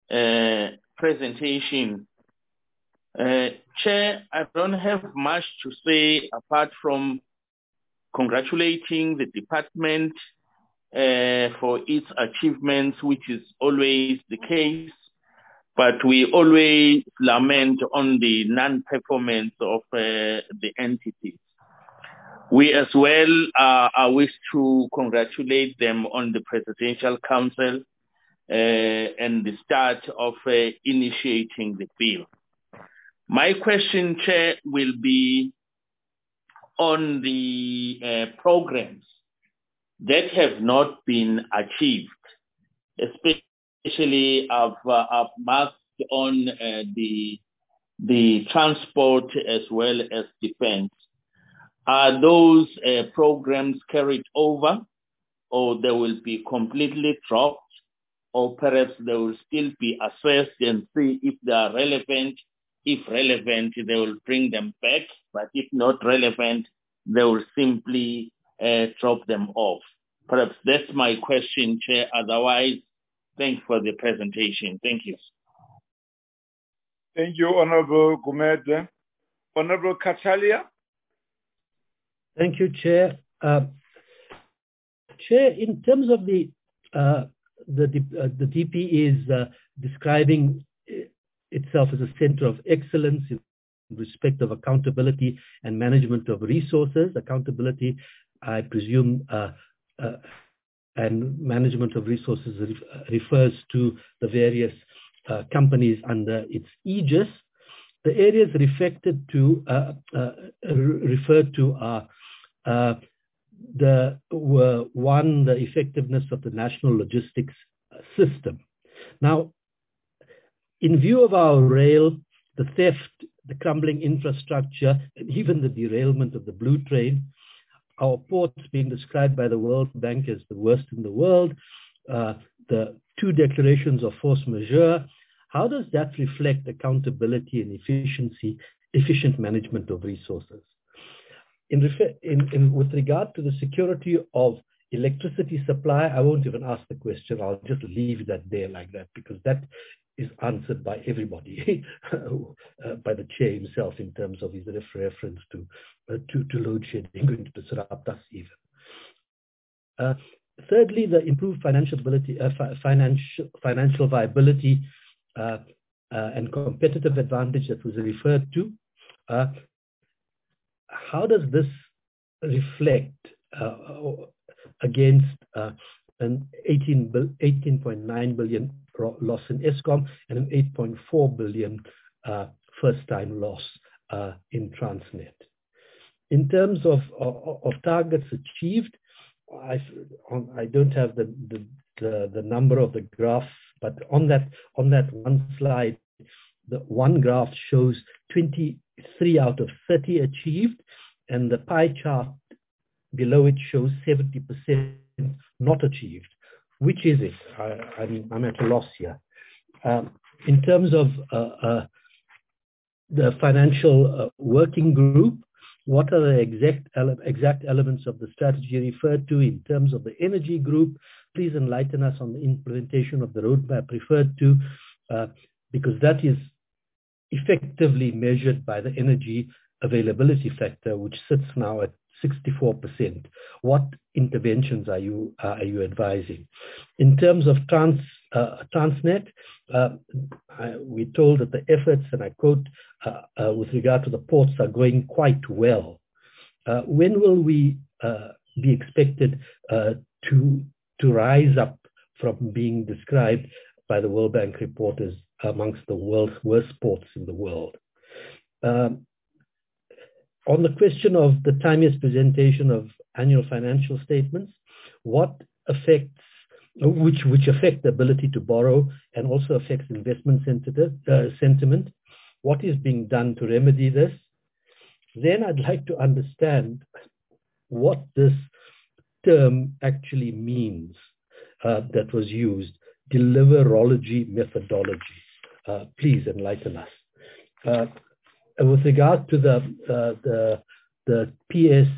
presentation. Chair, I don't have much to say apart from congratulating the department for its achievements, which is always the case, but we always lament on the non-performance of the entities. We as well wish to congratulate them on the Presidential Council and the start of initiating the bill. My question, Chair, will be on the programs that have not been achieved, especially I've marked on the transport as well as defense. Are those programs carried over, or they will be completely dropped, or perhaps they will still be assessed and see if they are relevant? If relevant, they will bring them back, but if not relevant, they will simply drop them off. Perhaps that's my question, Chair. Otherwise, thanks for the presentation. Thank you. Thank you, Honorable Gumede. Honorable Katalia. Thank you, Chair. Chair, in terms of the DP is describing itself as a center of excellence in respect of accountability and management of resources. Accountability, I presume, and management of resources refers to the various companies under its aegis. The areas referred to are the effectiveness of the national logistics system. Now, in view of our rail, the theft, the crumbling infrastructure, and even the derailment of the blue train, our ports being described by the World Bank as the worst in the world, the 2 declarations of force majeure, how does that reflect accountability and efficient management of resources? With regard to the security of electricity supply, I won't even ask the question. I'll just leave that there like that, because that is answered by everybody, by the chair himself in terms of his reference to load shedding going to disrupt us even. Thirdly, the improved financial viability and competitive advantage that was referred to. How does this reflect against an 18.9 billion loss in Eskom and an 8.4 billion first-time loss in Transnet? In terms of targets achieved, I don't have the number of the graph, but on that one slide, the one graph shows 23 out of 30 achieved, and the pie chart below it shows 70% not achieved. Which is it? I'm at a loss here. In terms of the financial working group, what are the exact elements of the strategy referred to? In terms of the energy group, please enlighten us on the implementation of the roadmap referred to, because that is effectively measured by the energy availability factor, which sits now at 64%. What interventions are you advising? In terms of Transnet, we're told that the efforts, and I quote, with regard to the ports, are going quite well. When will we be expected to rise up from being described by the World Bank report as amongst the world's worst ports in the world? On the question of the timeous presentation of annual financial statements, what affects, which affect the ability to borrow and also affects investment sentiment, what is being done to remedy this? Then I'd like to understand what this term actually means that was used, deliverology methodology. Please enlighten us. With regard to the PS,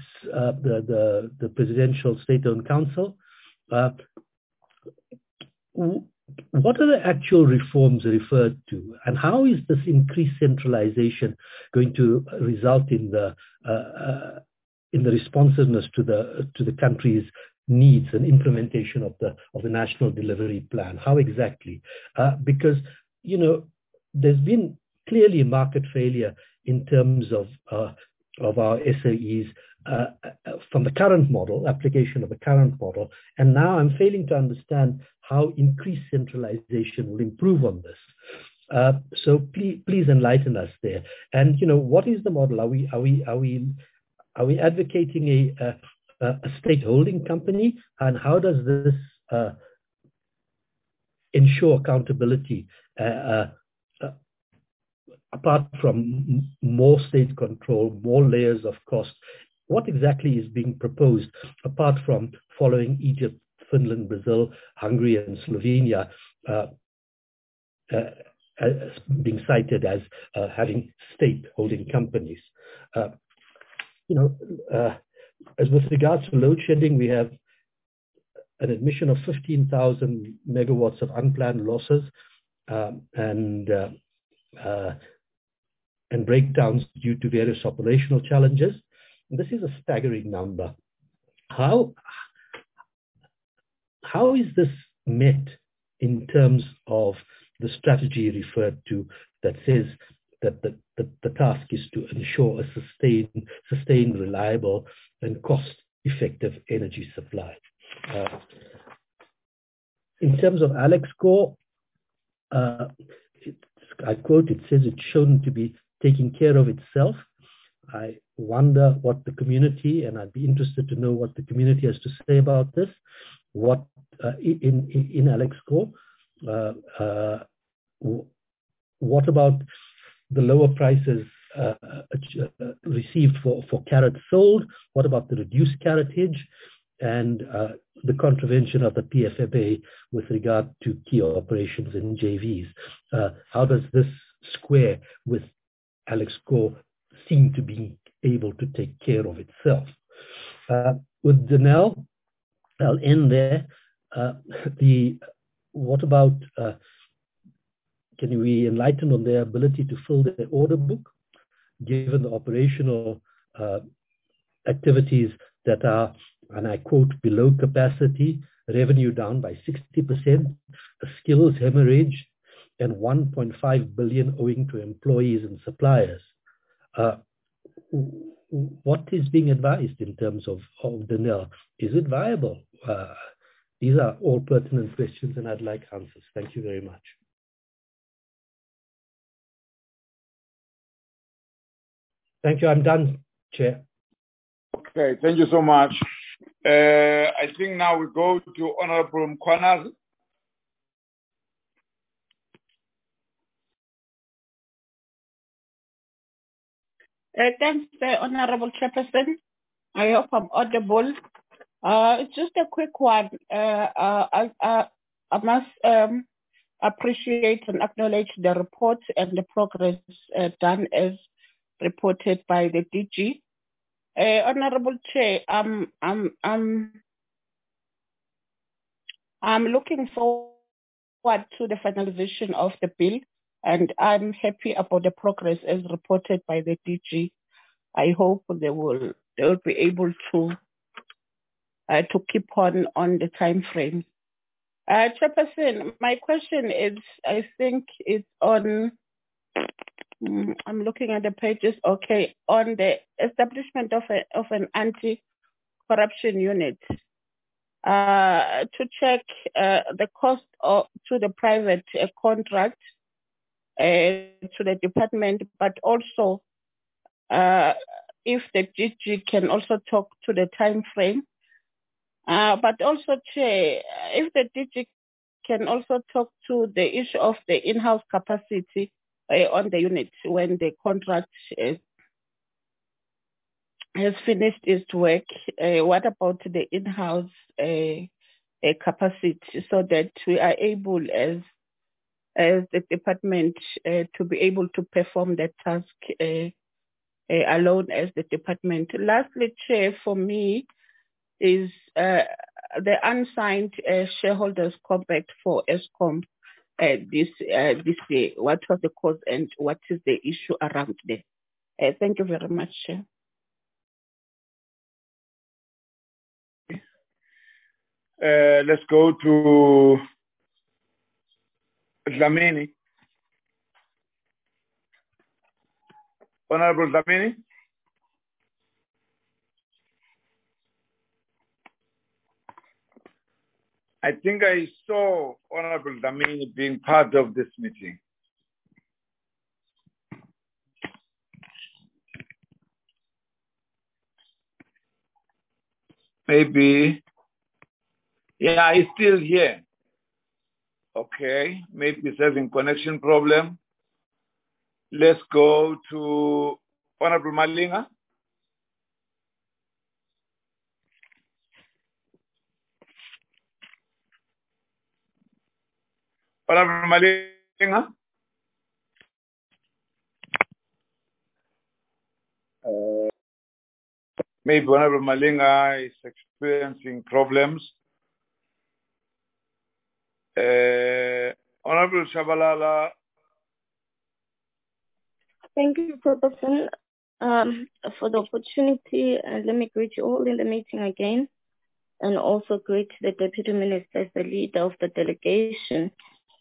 the Presidential State-Owned Council, what are the actual reforms referred to, and how is this increased centralization going to result in the responsiveness to the country's needs and implementation of the national delivery plan? How exactly? Because there's been clearly market failure in terms of our SOEs from the current model, application of the current model, and now I'm failing to understand how increased centralization will improve on this. So please enlighten us there. And what is the model? Are we advocating a state holding company, and how does this ensure accountability? Apart from more state control, more layers of cost, what exactly is being proposed apart from following Egypt, Finland, Brazil, Hungary, and Slovenia being cited as having state holding companies? As with regards to load shedding, we have an admission of 15,000 megawatts of unplanned losses and breakdowns due to various operational challenges. This is a staggering number. How is this met in terms of the strategy referred to that says that the task is to ensure a sustained, reliable, and cost-effective energy supply? In terms of AlexCo, I quote, it says it's shown to be taking care of itself. I wonder what the community, and I'd be interested to know what the community has to say about this. What in AlexCo, what about the lower prices received for carats sold? What about the reduced carriage and the contravention of the PFMA with regard to key operations in JVs? How does this square with AlexCo seem to be able to take care of itself? With Denel, I'll end there. What about, can we enlighten on their ability to fill their order book, given the operational activities that are, and I quote, below capacity, revenue down by 60%, a skills hemorrhage, and 1.5 billion owing to employees and suppliers? What is being advised in terms of Denel? Is it viable? These are all pertinent questions, and I'd like answers. Thank you very much. Thank you. I'm done, Chair. Okay, thank you so much. I think now we go to Honorable Mkhwanazi. Thanks, Honorable Chairperson. I hope I'm audible. It's just a quick one. I must appreciate and acknowledge the report and the progress done as reported by the DG. Honorable Chair, I'm looking forward to the finalization of the bill, and I'm happy about the progress as reported by the DG. I hope they will be able to keep on the time frame. Chairperson, my question is, I think it's on, I'm looking at the pages, okay, on the establishment of an anti-corruption unit to check the cost to the private contract to the department, but also if the DG can also talk to the time frame. But also, Chair, if the DG can also talk to the issue of the in-house capacity on the unit when the contract has finished its work. What about the in-house capacity, so that we are able as the department to be able to perform that task alone as the department? Lastly, Chair, for me, is the unsigned shareholders compact for Eskom. this day. What was the cause and what is the issue around there? Thank you very much, Chair. Let's go to Dlamini. Honorable Dlamini. I think I saw Honorable Dlamini being part of this meeting. Maybe, yeah, he's still here. Okay, maybe he's having connection problem. Let's go to Honorable Malinga. Honorable Malinga. Maybe Honorable Malinga is experiencing problems. Honorable Shabalala. Thank you, Professor, for the opportunity. And let me greet you all in the meeting again, and also greet the Deputy Minister as the leader of the delegation.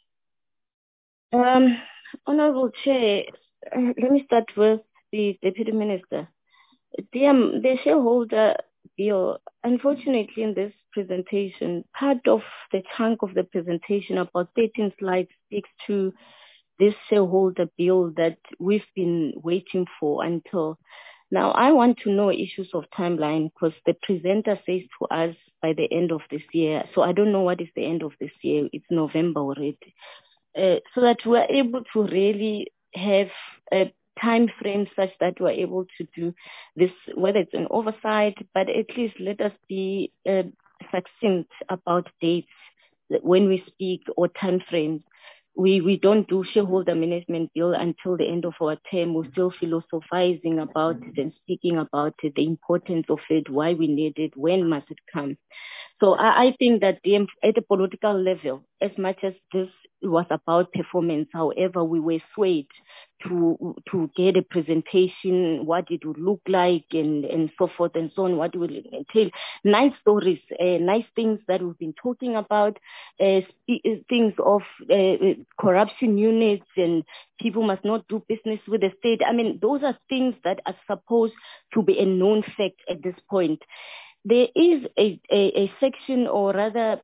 Honorable Chair, let me start with the Deputy Minister. The shareholder bill, unfortunately in this presentation, part of the chunk of the presentation, about 13 slides, speaks to this shareholder bill that we've been waiting for until now. I want to know issues of timeline because the presenter says to us by the end of this year. So I don't know what is the end of this year. It's November already. So that we're able to really have a time frame such that we're able to do this, whether it's an oversight, but at least let us be succinct about dates when we speak or time frames. We don't do shareholder management bill until the end of our term. We're still philosophizing about it and speaking about it, the importance of it, why we need it, when must it come. So I think that at the political level, as much as this was about performance, however, we were swayed to get a presentation, what it would look like, and so forth and so on, what will it entail. Nice stories, nice things that we've been talking about, things of corruption units and people must not do business with the state. I mean, those are things that are supposed to be a known fact at this point. There is a section, or rather,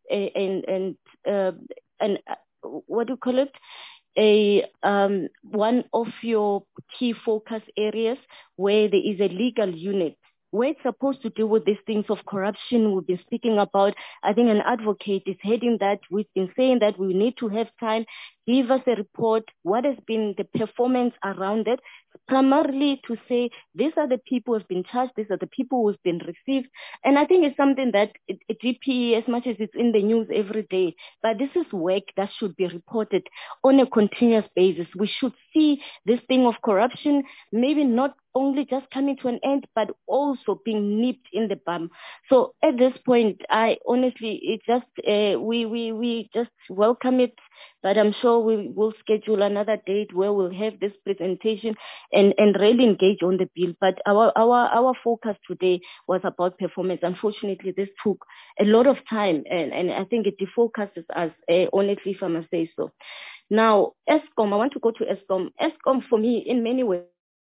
what do you call it? One of your key focus areas where there is a legal unit where it's supposed to deal with these things of corruption we've been speaking about. I think an advocate is heading that. We've been saying that we need to have time, give us a report, what has been the performance around it, primarily to say these are the people who have been charged, these are the people who have been received. And I think it's something that DPE, as much as it's in the news every day, but this is work that should be reported on a continuous basis. We should see this thing of corruption maybe not only just coming to an end, but also being nipped in the bum. So at this point, I honestly, it just, we just welcome it, but I'm sure we will schedule another date where we'll have this presentation and really engage on the bill. But our focus today was about performance. Unfortunately, this took a lot of time, and I think it defocuses us, honestly, if I must say so. Now, Eskom, I want to go to Eskom. Eskom, for me, in many ways,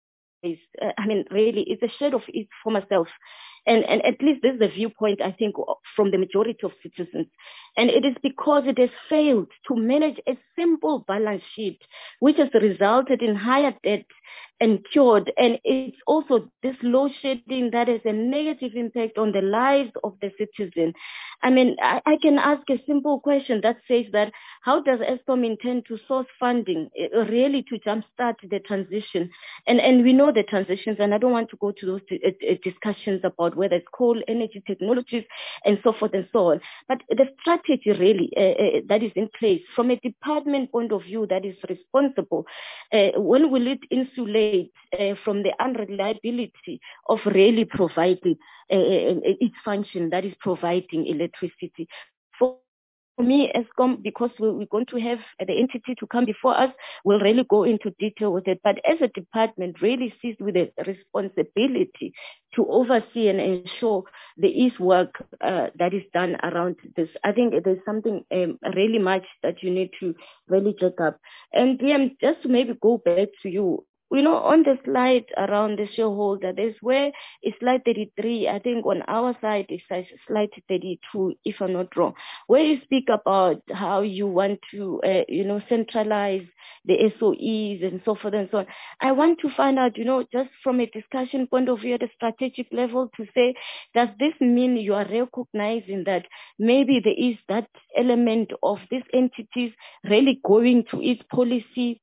I mean, really, it's a shade of it for myself. And at least this is the viewpoint, I think, from the majority of citizens. And it is because it has failed to manage a simple balance sheet, which has resulted in higher debt and cured. And it's also this load shedding that has a negative impact on the lives of the citizen. I mean, I can ask a simple question that says that how does Eskom intend to source funding really to jumpstart the transition? And we know the transitions, and I don't want to go to those discussions about whether it's coal, energy technologies, and so forth and so on. But the strategy really that is in place from a department point of view that is responsible, when will it insulate from the unreliability of really providing its function that is providing electricity? For me, Eskom, because we're going to have the entity to come before us, we'll really go into detail with it. But as a department, really sees with the responsibility to oversee and ensure there is work that is done around this. I think there's something really much that you need to really check up. And DM, just to maybe go back to you, on the slide around the shareholder, there's where it's slide 33, I think on our side it's slide 32, if I'm not wrong, where you speak about how you want to, centralize the SOEs and so forth and so on. I want to find out, just from a discussion point of view at a strategic level to say, does this mean you are recognizing that maybe there is that element of these entities really going to its policy,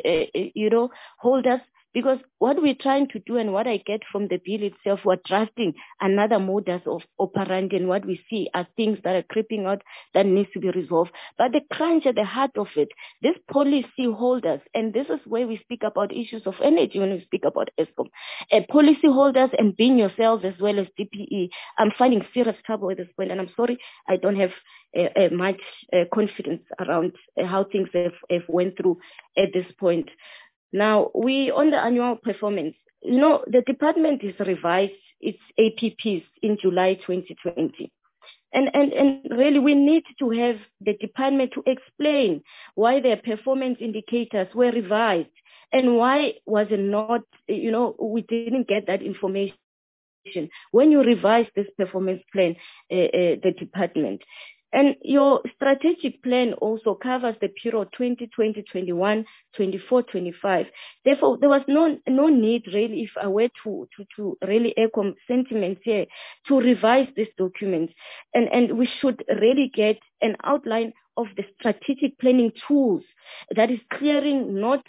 holders? Because what we're trying to do and what I get from the bill itself, we're drafting another modus of operandi, and what we see are things that are creeping out that needs to be resolved. But the crunch at the heart of it, these policy holders, and this is where we speak about issues of energy when we speak about Eskom, policy holders and being yourselves as well as DPE, I'm finding serious trouble at this point, and I'm sorry I don't have much confidence around how things have went through at this point. Now, we, on the annual performance, the department is revised its APPs in July 2020. And really, we need to have the department to explain why their performance indicators were revised and why was it not, we didn't get that information when you revise this performance plan, the department. And your strategic plan also covers the period 2020, 21, 24, 25. Therefore, there was no need really, if I were to really echo sentiments here, to revise these documents. And we should really get an outline of the strategic planning tools that is clearly not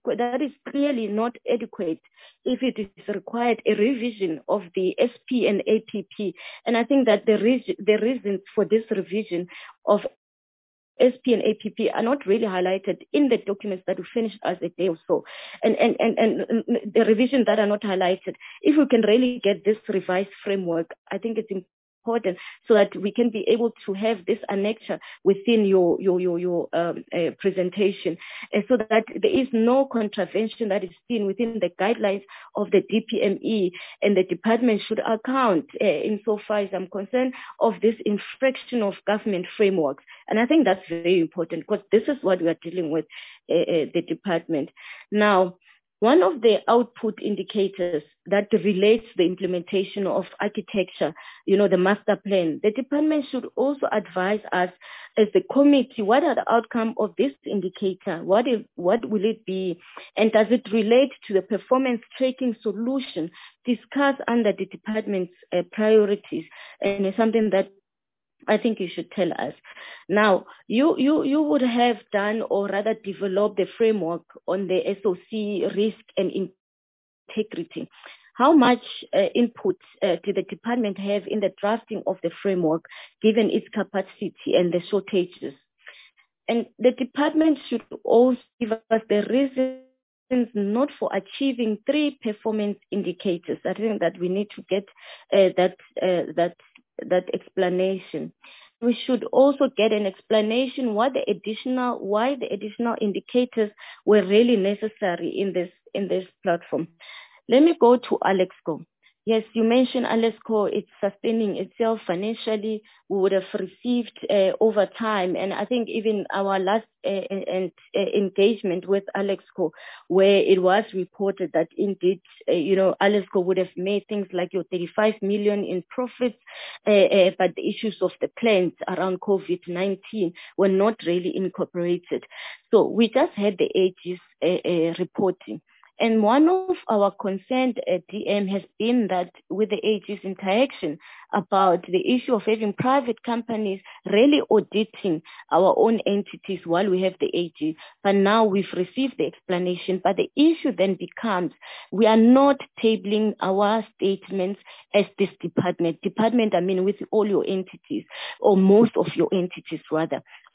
adequate if it is required a revision of the SP and APP. And I think that the reasons for this revision of SP and APP are not really highlighted in the documents that we finished as a day or so. And the revisions that are not highlighted, if we can really get this revised framework, I think it's important so that we can be able to have this annexure within your presentation, so that there is no contravention that is seen within the guidelines of the DPME, and the department should account, insofar as I'm concerned, of this infraction of government frameworks. And I think that's very important because this is what we are dealing with, the department. Now, one of the output indicators that relates to the implementation of architecture, the master plan, the department should also advise us as the committee, what are the outcome of this indicator? What will it be? And does it relate to the performance tracking solution discussed under the department's priorities? And it's something that I think you should tell us. Now, you would have done, or rather developed, the framework on the SOC risk and integrity. How much input did the department have in the drafting of the framework, given its capacity and the shortages? And the department should also give us the reasons not for achieving 3 performance indicators. I think that we need to get that explanation. We should also get an explanation why the additional indicators were really necessary in this platform. Let me go to Alexco. Yes, you mentioned Alexco, it's sustaining itself financially. We would have received over time, and I think even our last engagement with Alexco, where it was reported that indeed, Alexco would have made things like your 35 million in profits, but the issues of the plans around COVID-19 were not really incorporated. So we just had the AG's reporting. And one of our concerns at DM has been that with the AG's interaction about the issue of having private companies really auditing our own entities while we have the AG. But now we've received the explanation. But the issue then becomes, we are not tabling our statements as this department. Department, I mean, with all your entities, or most of your entities rather.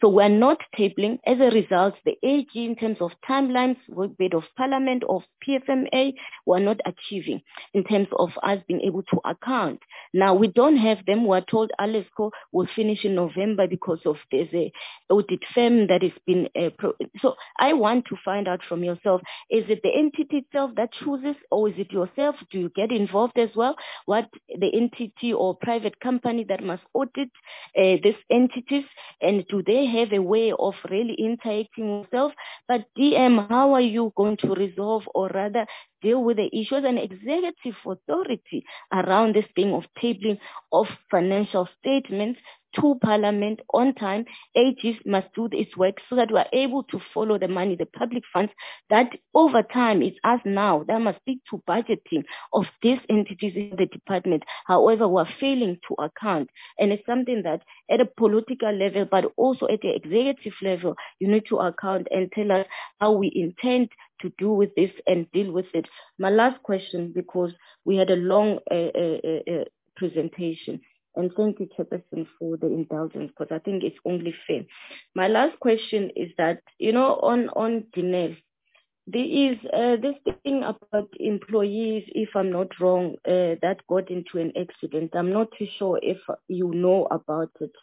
So we're not tabling. As a result, the AG in terms of timelines, workbed of Parliament, of PFMA, we're not achieving in terms of us being able to account. Now, we don't have them. We're told Alesco will finish in November because of there's a audit firm that has been... So I want to find out from yourself, is it the entity itself that chooses, or is it yourself? Do you get involved as well? What the entity or private company that must audit these entities, and do they have a way of really interacting with yourself? But DM, how are you going to resolve, or rather deal with the issues and executive authority around this thing of tabling of financial statements to Parliament on time? AGs must do its work so that we are able to follow the money, the public funds, that over time, it's us now that must stick to budgeting of these entities in the department. However, we're failing to account. And it's something that at a political level, but also at the executive level, you need to account and tell us how we intend to do with this and deal with it. My last question, because we had a long presentation. And thank you, Chairperson, for the indulgence, because I think it's only fair. My last question is that, on Denel, there is this thing about employees, if I'm not wrong, that got into an accident. I'm not too sure if you know about it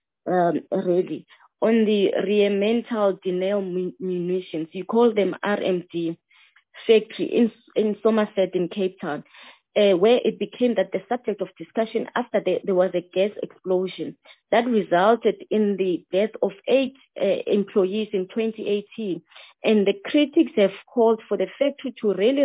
already. On the Rheinmetall Denel munitions, you call them RMD factory in Somerset in Cape Town. Where it became that the subject of discussion after there was a gas explosion that resulted in the death of 8 employees in 2018. And the critics have called for the factory to really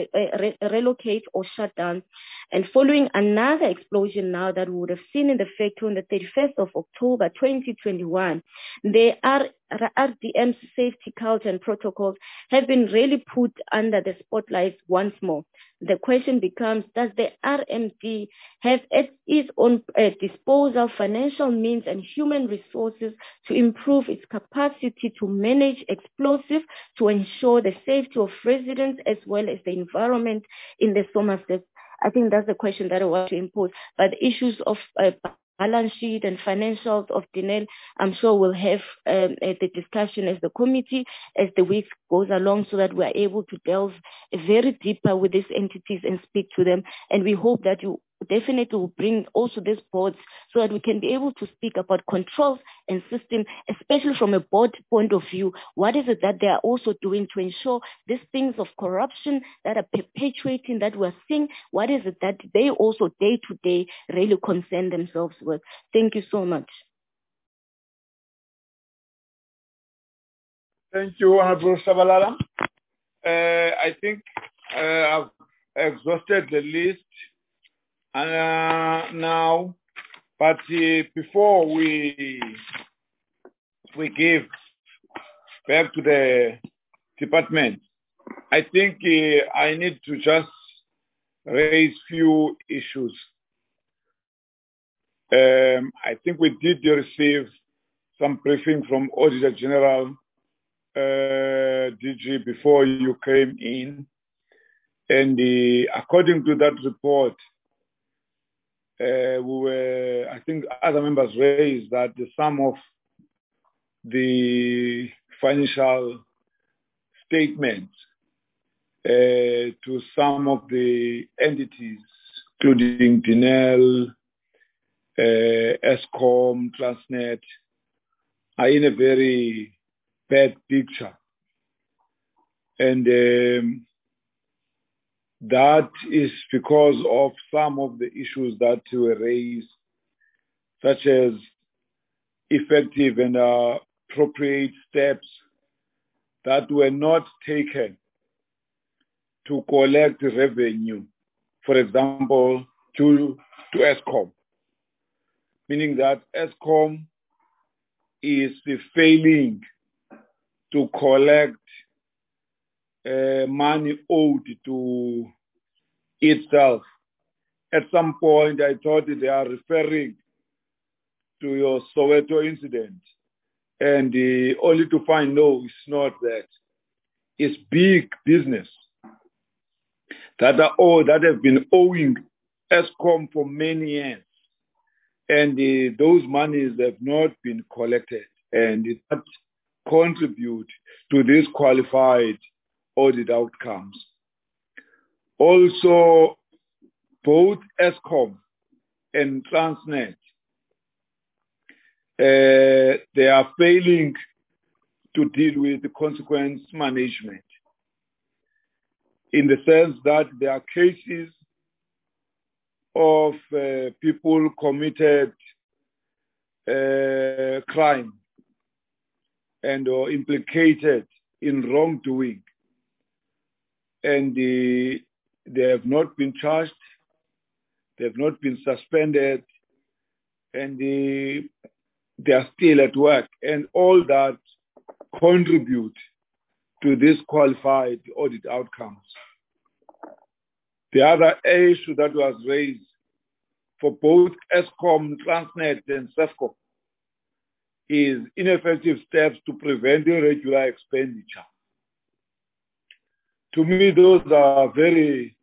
relocate or shut down. And following another explosion now that we would have seen in the factory on the 31st of October 2021, the RDM's safety culture and protocols have been really put under the spotlight once more. The question becomes, does the RMD have at its own disposal financial means and human resources to improve its capacity to manage explosives, to ensure the safety of residents as well as the environment in the Somerset? I think that's the question that I want to impose. But the issues of balance sheet and financials of Denel, I'm sure we'll have the discussion as the committee as the week goes along, so that we're able to delve very deeper with these entities and speak to them. And we hope that you definitely will bring also these boards so that we can be able to speak about controls and system, especially from a board point of view. What is it that they are also doing to ensure these things of corruption that are perpetuating that we're seeing? What is it that they also day to day really concern themselves with? Thank you so much. Thank you, Honorable Shabalala. I think I've exhausted the list now, but before we give back to the department, I think I need to just raise few issues. I think we did receive some briefing from Auditor General DG before you came in, and according to that report, I think other members raised that the sum of the financial statements to some of the entities, including Denel, Eskom, Transnet, are in a very bad picture. And that is because of some of the issues that were raised, such as effective and appropriate steps that were not taken to collect revenue, for example, to Eskom, meaning that Eskom is failing to collect money owed to itself. At some point, I thought they are referring to your Soweto incident, and only to find no, it's not that. It's big business that have been owing Eskom for many years, and those monies have not been collected. and that contribute to these qualified audit outcomes. Also, both Eskom and Transnet, they are failing to deal with the consequence management, in the sense that there are cases of people committed crime and or implicated in wrongdoing, and they have not been charged, they have not been suspended, and they are still at work, and all that contribute to this qualified audit outcomes. The other issue that was raised for both Eskom, Transnet, and SEFCO is ineffective steps to prevent irregular expenditure. To me, those are very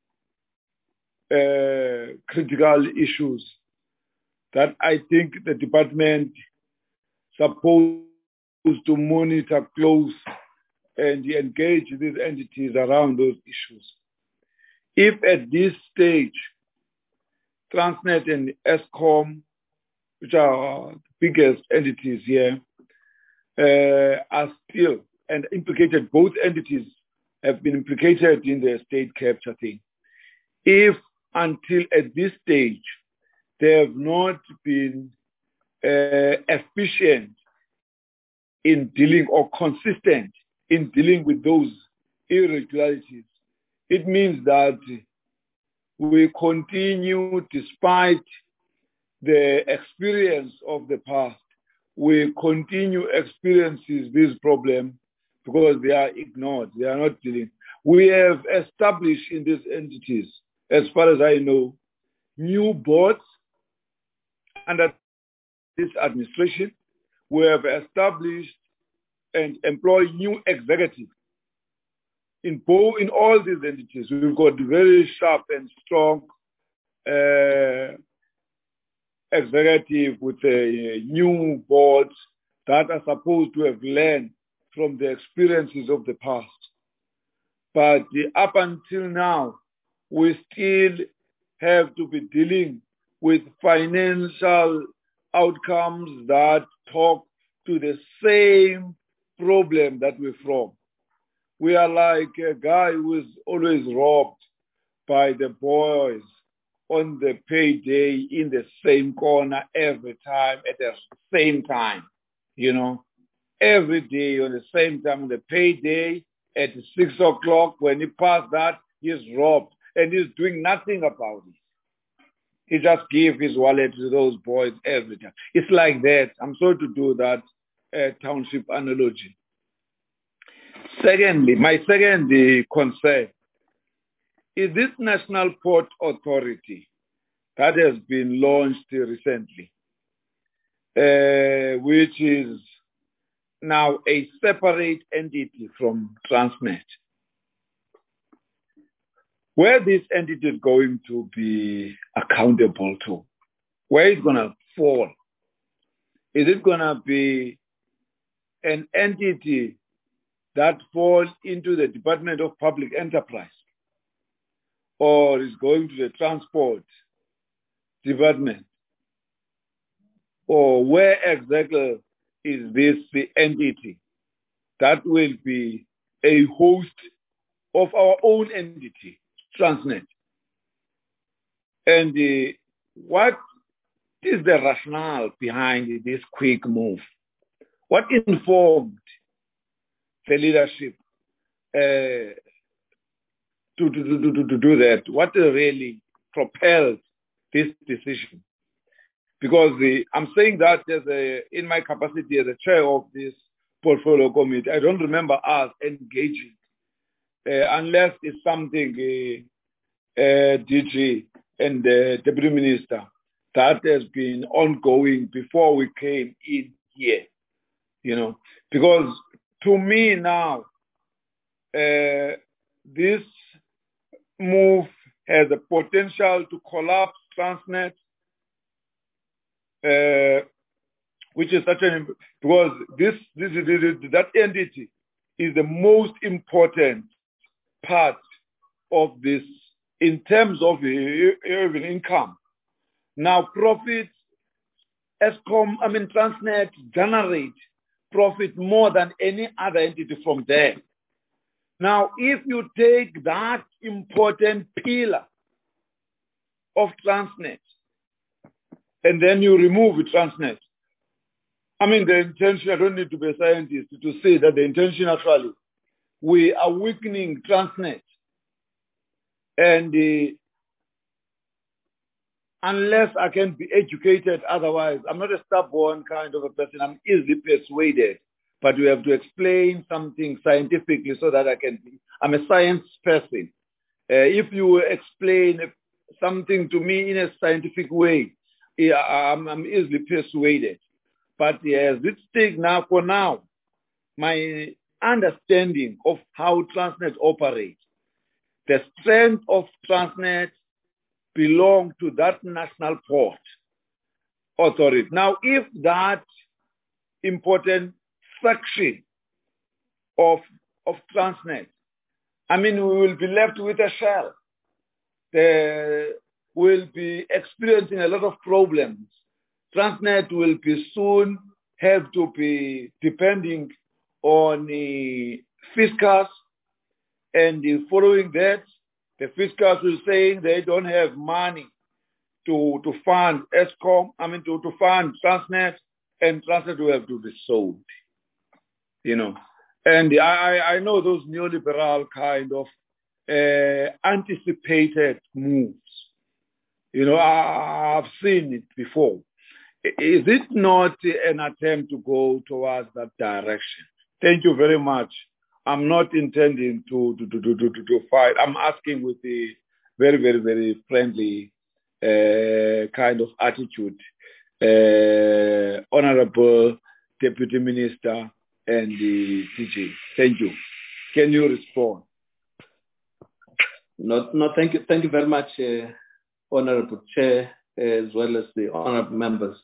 critical issues that I think the department supposed to monitor close and engage these entities around those issues. If at this stage, Transnet and Eskom, which are the biggest entities here, are still, and implicated, both entities have been implicated in the state capture thing. If until at this stage, they have not been efficient in dealing or consistent in dealing with those irregularities, it means that we continue, despite the experience of the past, we continue experiences this problem because they are ignored, they are not dealing. We have established in these entities, as far as I know, new boards under this administration. We have established and employed new executives in all these entities. We've got very sharp and strong executive with new boards that are supposed to have learned from the experiences of the past. But up until now, we still have to be dealing with financial outcomes that talk to the same problem that we're from. We are like a guy who is always robbed by the boys on the payday in the same corner every time at the same time, every day on the same time on the payday at 6 o'clock. When he passed that, he's robbed and he's doing nothing about it. He just gave his wallet to those boys every time. It's like that. I'm sorry to do that township analogy. Secondly, my second concern is this National Port Authority that has been launched recently, which is now a separate entity from Transnet. Where this entity is going to be accountable to? Where it's going to fall? Is it going to be an entity that falls into the Department of Public Enterprise, or is going to the Transport Department? Or where exactly is this the entity that will be a host of our own entity, Transnet? And what is the rationale behind this quick move? What informed the leadership to do that? What really propelled this decision? Because I'm saying that in my capacity as a chair of this portfolio committee, I don't remember us engaging, unless it's something DG and the Deputy Minister that has been ongoing before we came in here, because to me now, this move has the potential to collapse Transnet, which is such an, because that entity is the most important part of this in terms of even income. Now, profits, Transnet generate profit more than any other entity from there. Now, if you take that important pillar of Transnet and then you remove Transnet, the intention, I don't need to be a scientist to say that the intention actually, we are weakening Transnet. And unless I can be educated otherwise, I'm not a stubborn kind of a person, I'm easily persuaded. But we have to explain something scientifically so that I'm a science person. If you explain something to me in a scientific way, I'm easily persuaded. But yes, let's take now, for now, my understanding of how Transnet operates. The strength of Transnet belongs to that national port authority. Now, if that important section of Transnet, we will be left with a shell. We'll be experiencing a lot of problems. Transnet will be soon have to be depending on the fiscals, and following that, the fiscals will say they don't have money to fund Eskom, to fund Transnet, and Transnet will have to be sold. And I know those neoliberal kind of anticipated moves. I've seen it before. Is it not an attempt to go towards that direction? Thank you very much. I'm not intending to fight. I'm asking with a very, very, very friendly kind of attitude. Honorable Deputy Minister and the DG. Thank you. Can you respond? No, thank you. Thank you very much, Honorable Chair, as well as the honorable members.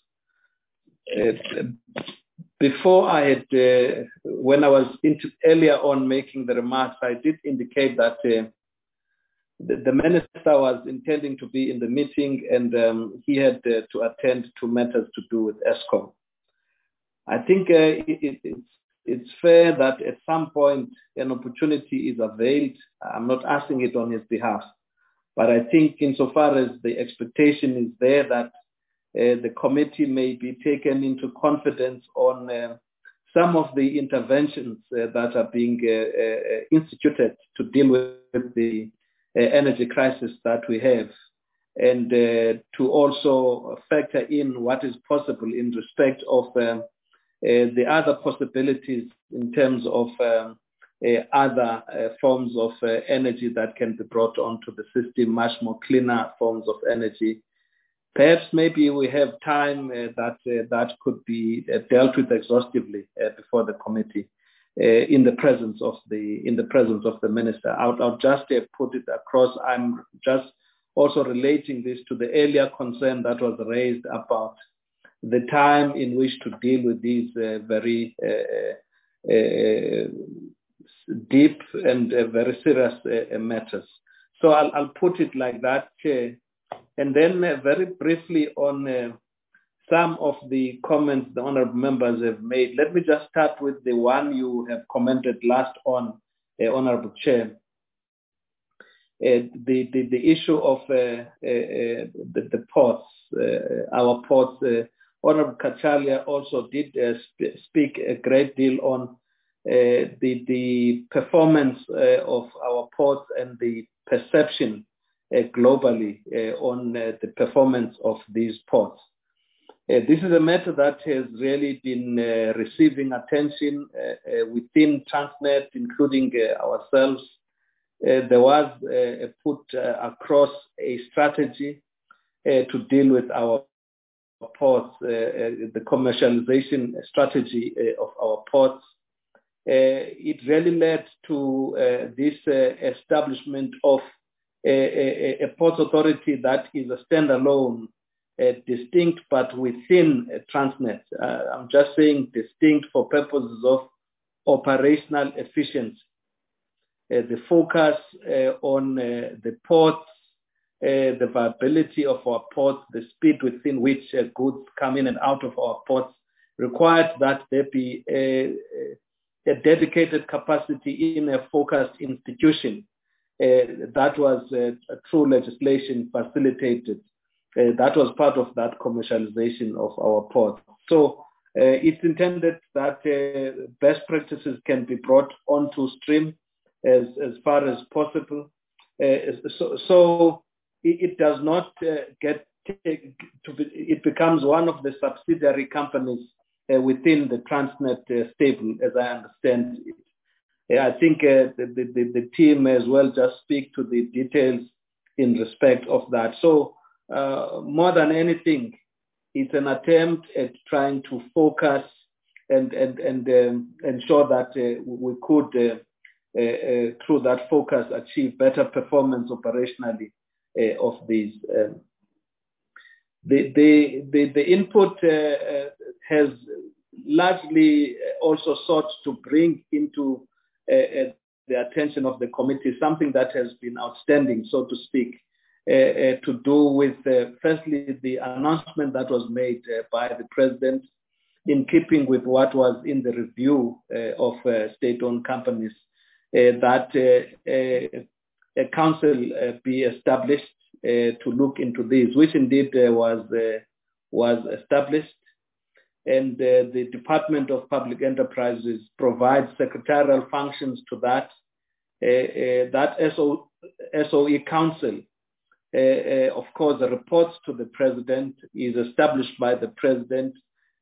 Before I had, when I was earlier on making the remarks, I did indicate that the minister was intending to be in the meeting, and he had to attend to matters to do with Eskom. I think it's fair that at some point an opportunity is availed. I'm not asking it on his behalf, but I think insofar as the expectation is there that the committee may be taken into confidence on some of the interventions that are being instituted to deal with the energy crisis that we have, and to also factor in what is possible in respect of the other possibilities in terms of other forms of energy that can be brought onto the system, much more cleaner forms of energy. Perhaps maybe we have time that could be dealt with exhaustively before the committee in the presence of the minister. I'll just put it across. I'm just also relating this to the earlier concern that was raised about the time in which to deal with these very deep and very serious matters. So I'll put it like that, Chair. And then very briefly on some of the comments the honorable members have made. Let me just start with the one you have commented last on, Honorable Chair. The issue of the ports, our ports. Honorable Kachalia also did speak a great deal on the performance of our ports and the perception globally on the performance of these ports. This is a matter that has really been receiving attention within Transnet, including ourselves. There was put across a strategy to deal with our ports, the commercialization strategy of our ports. It really led to this establishment of a port authority that is a standalone distinct but within Transnet. I'm just saying distinct for purposes of operational efficiency. The focus on the ports, the viability of our ports, the speed within which goods come in and out of our ports required that there be a dedicated capacity in a focused institution. That was through legislation facilitated. That was part of that commercialization of our ports. So it's intended that best practices can be brought onto stream as far as possible. So it does not it becomes one of the subsidiary companies within the Transnet stable, as I understand it. I think the team may as well just speak to the details in respect of that. So more than anything, it's an attempt at trying to focus and ensure that we could, through that focus, achieve better performance operationally of these. The input has largely also sought to bring into the attention of the committee something that has been outstanding, so to speak, to do with, firstly, the announcement that was made by the President in keeping with what was in the review of state-owned companies, that a council be established to look into this, which indeed was established. And the Department of Public Enterprises provides secretarial functions to that. That SOE Council, of course, reports to the President, is established by the President.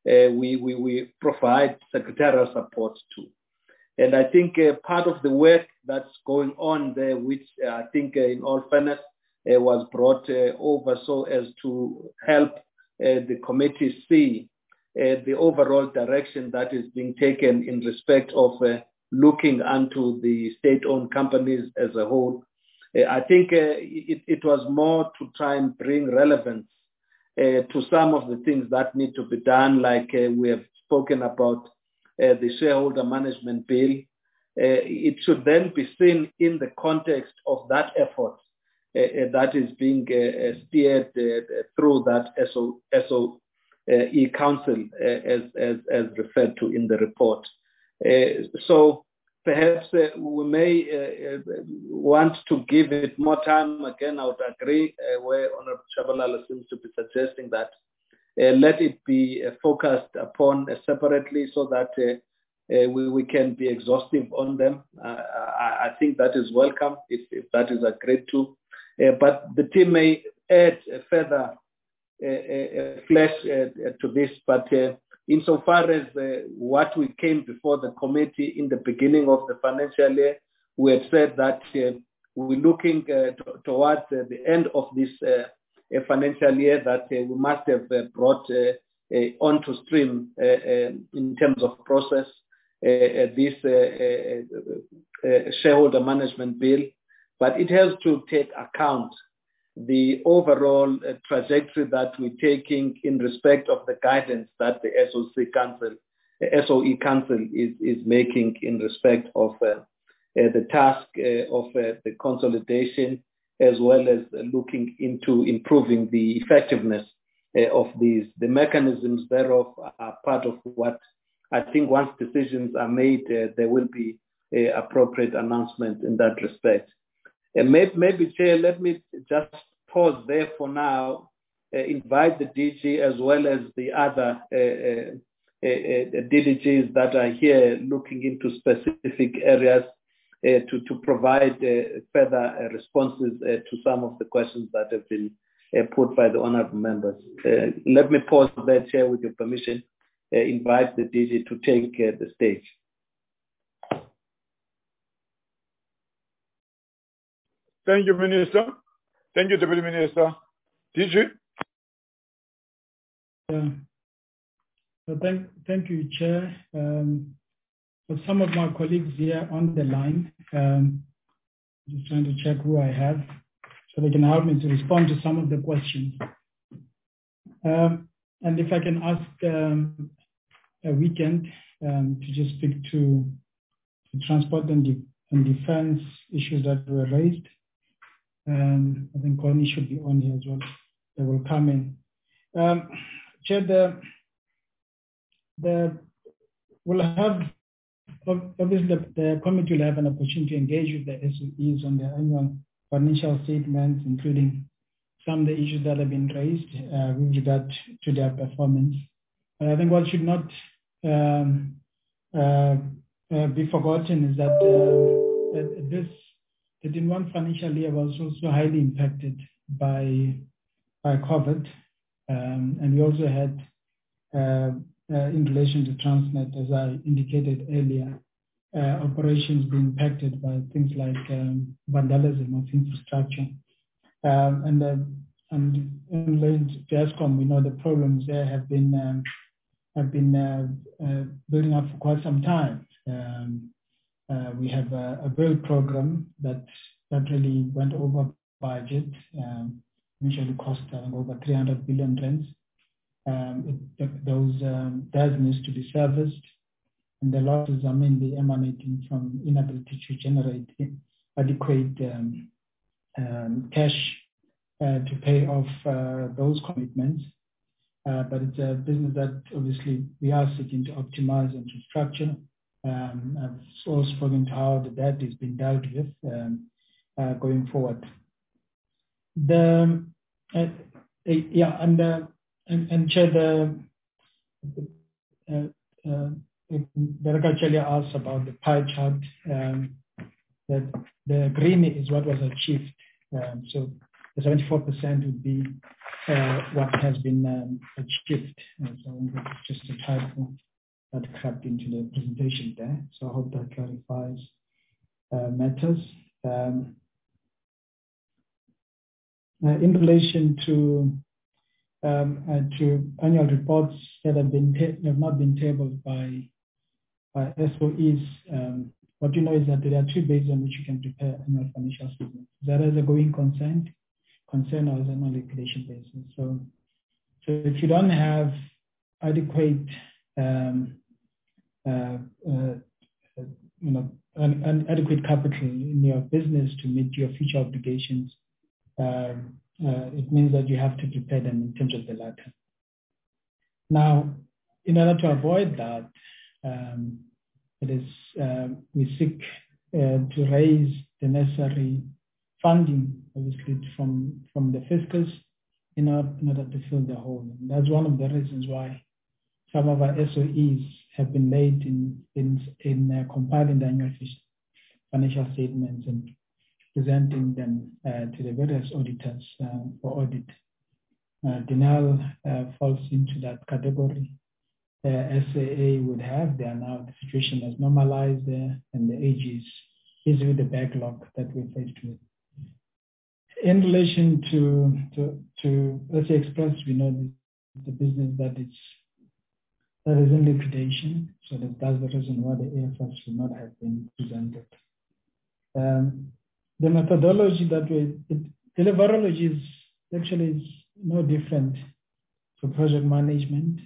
We provide secretarial support to. And I think part of the work that's going on there, which I think in all fairness was brought over so as to help the committee see the overall direction that is being taken in respect of looking unto the state-owned companies as a whole. I think it was more to try and bring relevance to some of the things that need to be done, like we have spoken about the shareholder management bill. It should then be seen in the context of that effort that is being steered through that SOE Council as referred to in the report. So perhaps we may want to give it more time. Again, I would agree where Honorable Shabalala seems to be suggesting that let it be focused upon separately so that we can be exhaustive on them. I think that is welcome if that is agreed to. But the team may add further flesh to this, but insofar as what we came before the committee in the beginning of the financial year, we had said that we're looking towards the end of this financial year that we must have brought onto stream in terms of process this shareholder management bill, but it has to take account the overall trajectory that we're taking in respect of the guidance that the SOE Council is making in respect of the task of the consolidation, as well as looking into improving the effectiveness of these. The mechanisms thereof are part of what I think once decisions are made, there will be appropriate announcement in that respect. And maybe, Chair, let me just pause there for now, invite the DG as well as the other DDGs that are here looking into specific areas to provide further responses to some of the questions that have been put by the honorable members. Let me pause there, Chair, with your permission, invite the DG to take the stage. Thank you, Minister. Thank you, Deputy Minister. DG? Thank you, Chair. With some of my colleagues here on the line, just trying to check who I have so they can help me to respond to some of the questions. And if I can ask a Weekend to just speak to the transport and defense issues that were raised. I think Connie should be on here as well. They will come in. Chair, we'll have, obviously the committee will have an opportunity to engage with the SOEs on their annual financial statements, including some of the issues that have been raised with regard to their performance. I think what should not be forgotten is that the 21 financial year was also highly impacted by COVID, and we also had, in relation to Transnet, as I indicated earlier, operations being impacted by things like vandalism of infrastructure, and in relation to Eskom, we know the problems there have been building up for quite some time. We have a build program that really went over budget, initially cost over 300 billion rands. Those does needs to be serviced, and the losses are mainly emanating from inability to generate adequate cash to pay off those commitments. But it's a business that obviously we are seeking to optimize and restructure. I've also spoken to how the debt is being dealt with going forward. And Chair, Director Chelia asked about the pie chart. That the green is what was achieved. So the 74% would be what has been achieved. So it's just a typo that crept into the presentation there. So I hope that clarifies matters. In relation to annual reports that have not been tabled by SOEs, what you know is that there are two bases on which you can prepare annual financial statements. That is a going concern or is an on liquidation basis. So if you don't have adequate adequate capital in your business to meet your future obligations, it means that you have to prepare them in terms of the latter. Now, in order to avoid that, we seek to raise the necessary funding, obviously, from the fiscus in order to fill the hole. And that's one of the reasons why some of our SOEs have been late in compiling the annual financial statements and presenting them to the various auditors for audit. Denel falls into that category. SAA would have. They are now, the situation has normalized there, and the age is busy with the backlog that we're faced with. In relation to SA Express, we know the business that is in liquidation, so that's the reason why the AFS should not have been presented. The methodology the leverology is actually no different to project management,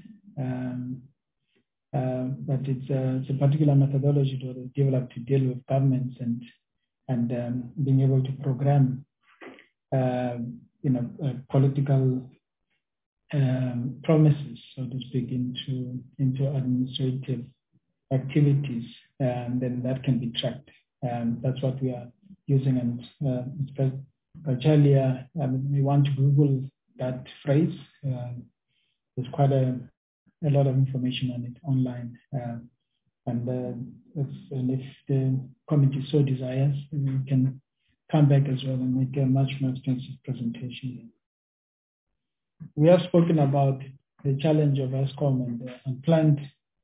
but it's a particular methodology to develop to deal with governments and being able to program political promises, so to speak, into administrative activities, and then that can be tracked. That's what we are using, and earlier, we want to Google that phrase. There's quite a lot of information on it online, and if the committee so desires, we can come back as well and make a much more extensive presentation. We have spoken about the challenge of Eskom and unplanned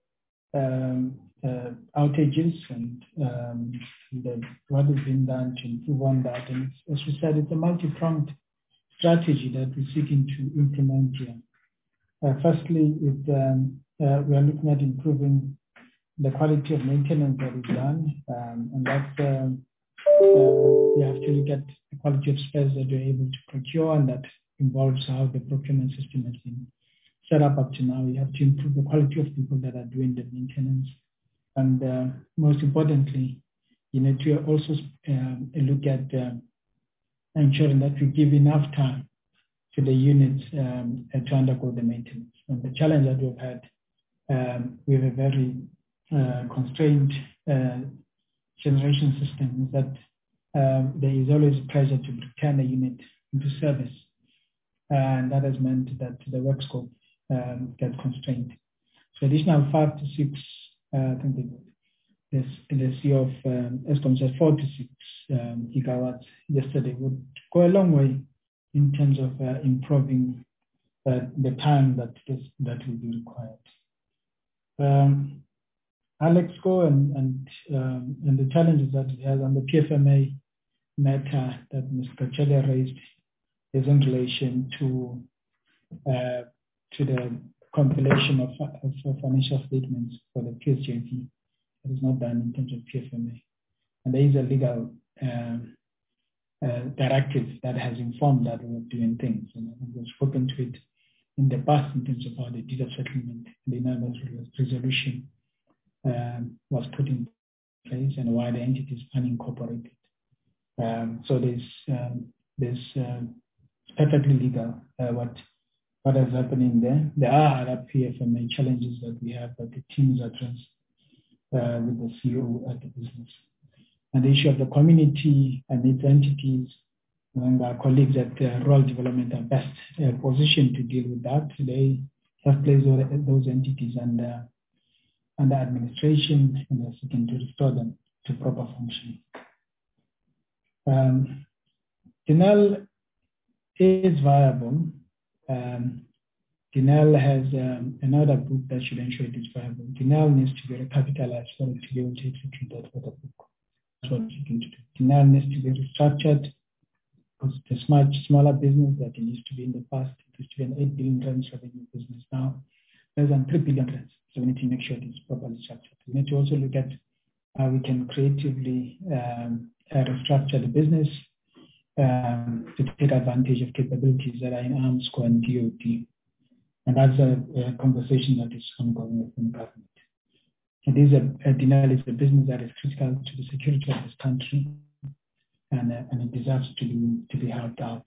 outages and what has been done to improve on that. And as we said, it's a multi-pronged strategy that we're seeking to implement here. Firstly, we are looking at improving the quality of maintenance that is done, and that's we have to look at the quality of spares that we're able to procure, and that involves how the procurement system has been set up to now. You have to improve the quality of people that are doing the maintenance. And most importantly, you need to also look at ensuring that we give enough time to the units to undergo the maintenance. And the challenge that we've had, we have a very constrained generation system, is that there is always pressure to return a unit into service. And that has meant that the work scope gets constrained. So additional 5 to 6, I think the CEO of Eskom said 4 to 6 gigawatts yesterday would go a long way in terms of improving the time that will be required. Alex go and the challenges that it has on the PFMA matter that Ms. Kachele raised is in relation to the compilation of financial statements for the PSJV. It is not done in terms of PFMA. And there is a legal directive that has informed that way of doing things. And we've spoken to it in the past in terms of how the deed of settlement and the enormous resolution was put in place and why the entity is unincorporated. So there's perfectly legal what is happening there. There are other PFMA challenges that we have that the teams address with the CEO at the business. And the issue of the community and its entities, and our colleagues at Rural Development are best positioned to deal with that. They have placed those entities under administration and are seeking to restore them to proper function. Denel is viable. Denel has another book that should ensure it is viable. Denel needs to be recapitalized for it to be able to execute that other book. That's what we're seeking to do. Denel needs to be restructured. It's a much smaller business that it used to be in the past. It used to be an 8 billion rand revenue business now. Less than 3 billion rand. So we need to make sure it is properly structured. We need to also look at how we can creatively restructure the business to take advantage of capabilities that are in ARMSCO and DOD. And that's a conversation that is ongoing within government. Denel is a business that is critical to the security of this country, and it deserves to be helped out.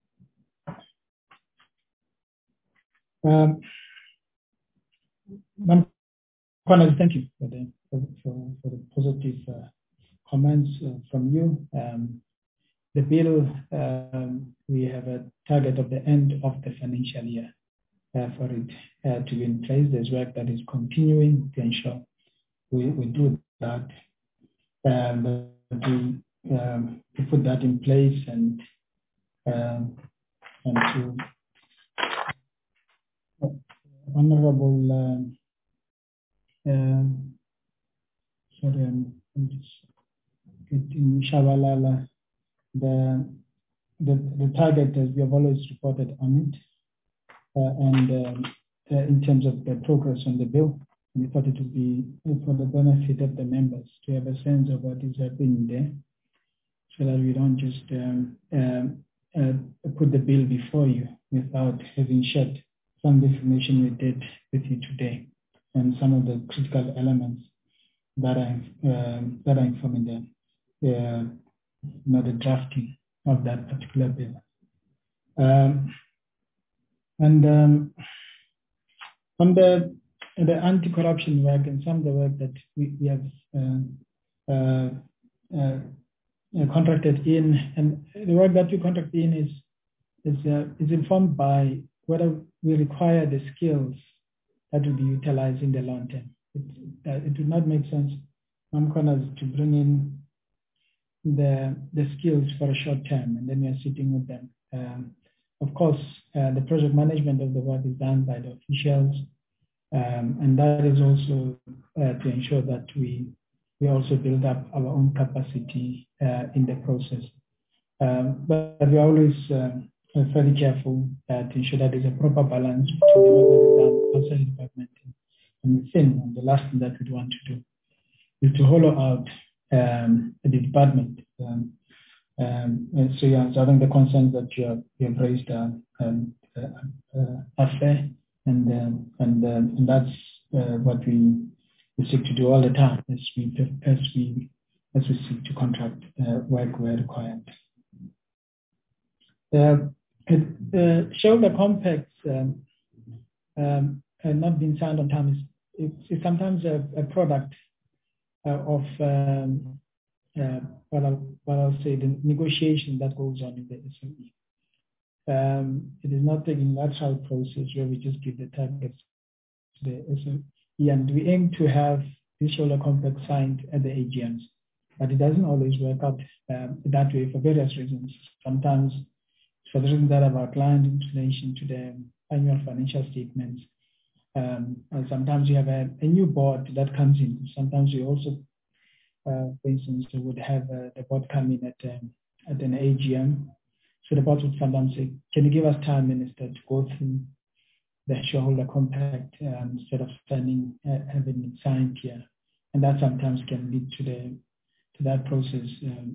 Thank you for the positive comments from you. The bill, we have a target of the end of the financial year for it to be in place. There's work that is continuing to ensure we do that. To put that in place and to Honorable sorry, I'm just getting Shabalala. The target, as we have always reported on it, and in terms of the progress on the bill, we thought it would be for the benefit of the members to have a sense of what is happening there, so that we don't just put the bill before you without having shared some of the information we did with you today and some of the critical elements that are informing the drafting of that particular bill. On the anti-corruption work and some of the work that we have contracted in, and the work that we contract in is informed by whether we require the skills that will be utilized in the long term. It would not make sense, MAMCONAS, to bring in the skills for a short term and then we are sitting with them. Of course, the project management of the work is done by the officials, and that is also to ensure that we also build up our own capacity in the process. But we are always fairly careful to ensure that there's a proper balance between the work that is done outside the department and within. And the last thing that we'd want to do is to hollow out the department. So I think the concerns that you have raised are fair, and that's what we seek to do all the time as we seek to contract work where required. Shareholder compacts not being signed on time is sometimes a product of what I'll say the negotiation that goes on in the SOE. It is not a natural process where we just give the targets to the SOE, and we aim to have this shareholder compact signed at the AGMs, but it doesn't always work out that way for various reasons. Sometimes for the reasons that I've outlined in relation to the annual financial statements. And sometimes you have a new board that comes in. Sometimes we also, for instance, we would have the board come in at an AGM. So the board would sometimes say, can you give us time, Minister, to go through the shareholder compact instead of having it signed here? And that sometimes can lead to that process,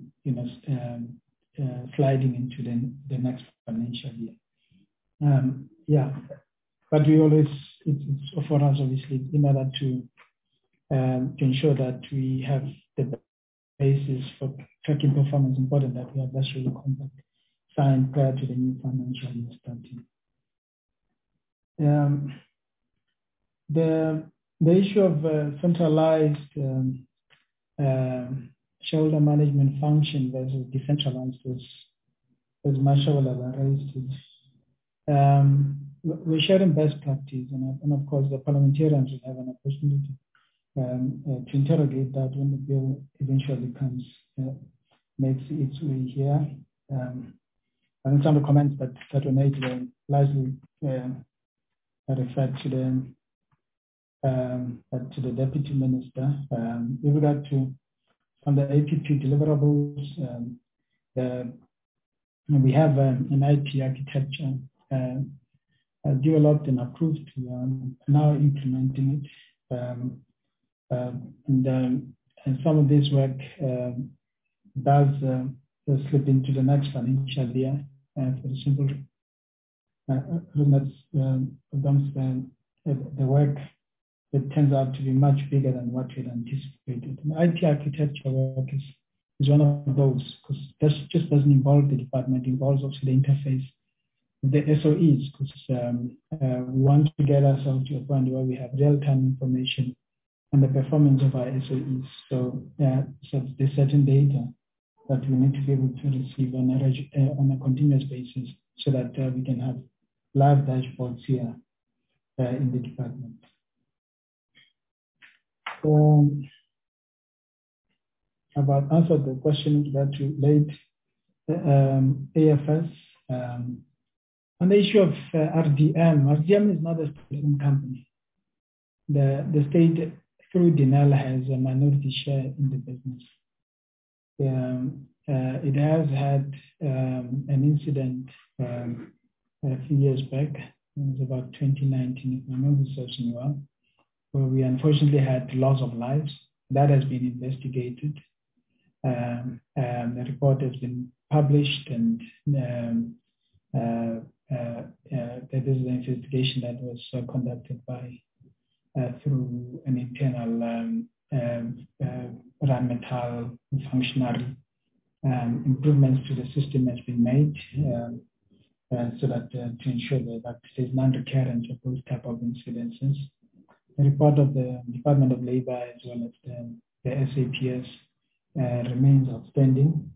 sliding into the next financial year. But we always, it's for us obviously in order to ensure that we have the basis for tracking performance, important that we have that shareholder compact signed prior to the new financial year starting. The issue of centralized shareholder management function versus decentralized, as Marshall raised it. We're sharing best practice, and of course the parliamentarians will have an opportunity to interrogate that when the bill eventually comes, makes its way here. And some of the comments that were made were largely referred to the Deputy Minister. With regard to on the APP deliverables, we have an IT architecture developed and approved. We are now implementing it. And some of this work does slip into the next financial year for the simple reason that the work that turns out to be much bigger than what we had anticipated. And IT architecture work is one of those, because that just doesn't involve the department, it involves also the interface with the SOEs, because we want to get ourselves to a point where we have real-time information on the performance of our SOEs. So there's certain data that we need to be able to receive on a continuous basis so that we can have live dashboards here in the department. I've answered the question that you laid, AFS. On the issue of RDM is not a state-owned company. The state, through Denel, has a minority share in the business. It has had an incident a few years back, it was about 2019, if my memory serves me well, where we unfortunately had loss of lives. That has been investigated. The report has been published, and there is an investigation that was conducted by through an internal Rheinmetall functionary. Improvements to the system has been made so that to ensure that there's non-recurrence of those type of incidences. The report of the Department of Labor as well as the SAPS remains outstanding.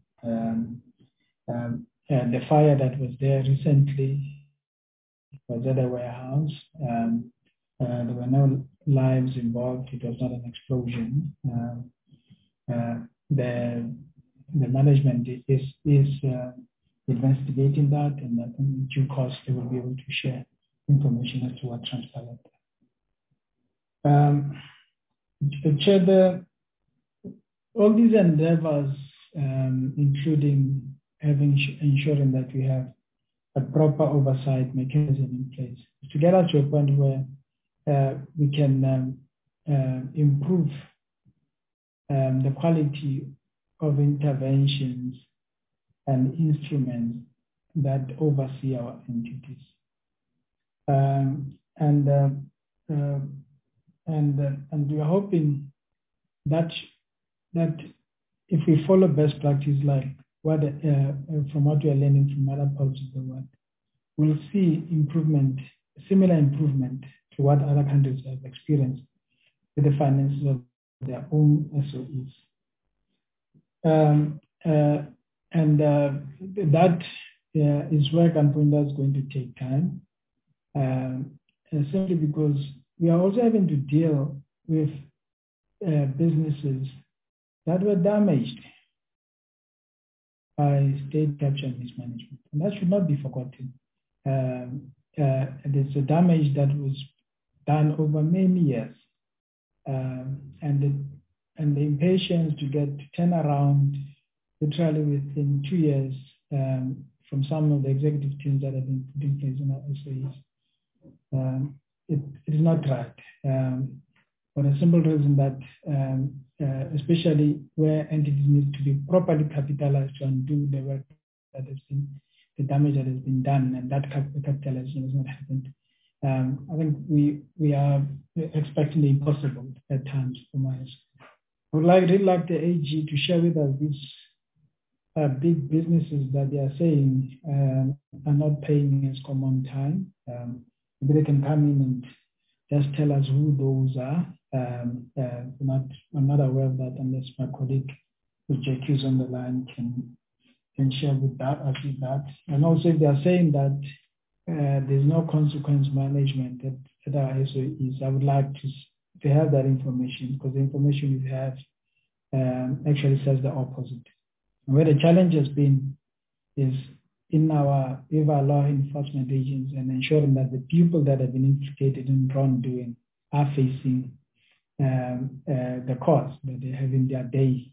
The fire that was there recently was at a warehouse. There were no lives involved. It was not an explosion. The management is investigating that, and in due course they will be able to share information as to what transpired. Chair, all these endeavors, including ensuring that we have a proper oversight mechanism in place, to get us to a point where we can improve the quality of interventions and instruments that oversee our entities. we are hoping that if we follow best practice like from what we are learning from other parts of the world, we'll see similar improvement to what other countries have experienced with the finances of their own SOEs. That is where Ganpunda is going to take time, simply because we are also having to deal with businesses that were damaged by state capture and mismanagement. And that should not be forgotten. There's a damage that was done over many years. And the impatience to get to turn around literally within 2 years from some of the executive teams that have been put in place in our SOEs, it is not right. For the simple reason that, especially where entities need to be properly capitalized to undo the work that has been, the damage that has been done, and that capitalization has not happened. I think we are expecting the impossible at times from us. I would really like the AG to share with us these big businesses that they are saying are not paying Eskom on time. Maybe they can come in and just tell us who those are. I'm not aware of that unless my colleague, Jack, who's on the line, can share with us with that. And also, if they are saying that there's no consequence management at our SOEs, I would like to have that information, because the information we have actually says the opposite. And where the challenge has been is in our law enforcement agents and ensuring that the people that have been implicated in wrongdoing are facing the cost that they have in their day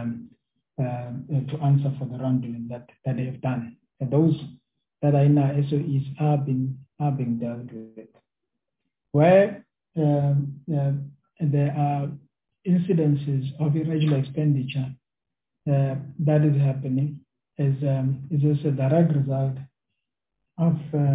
to answer for the wrongdoing that they have done. And those that are in our SOEs are being dealt with. Where there are incidences of irregular expenditure that is happening is also a direct result of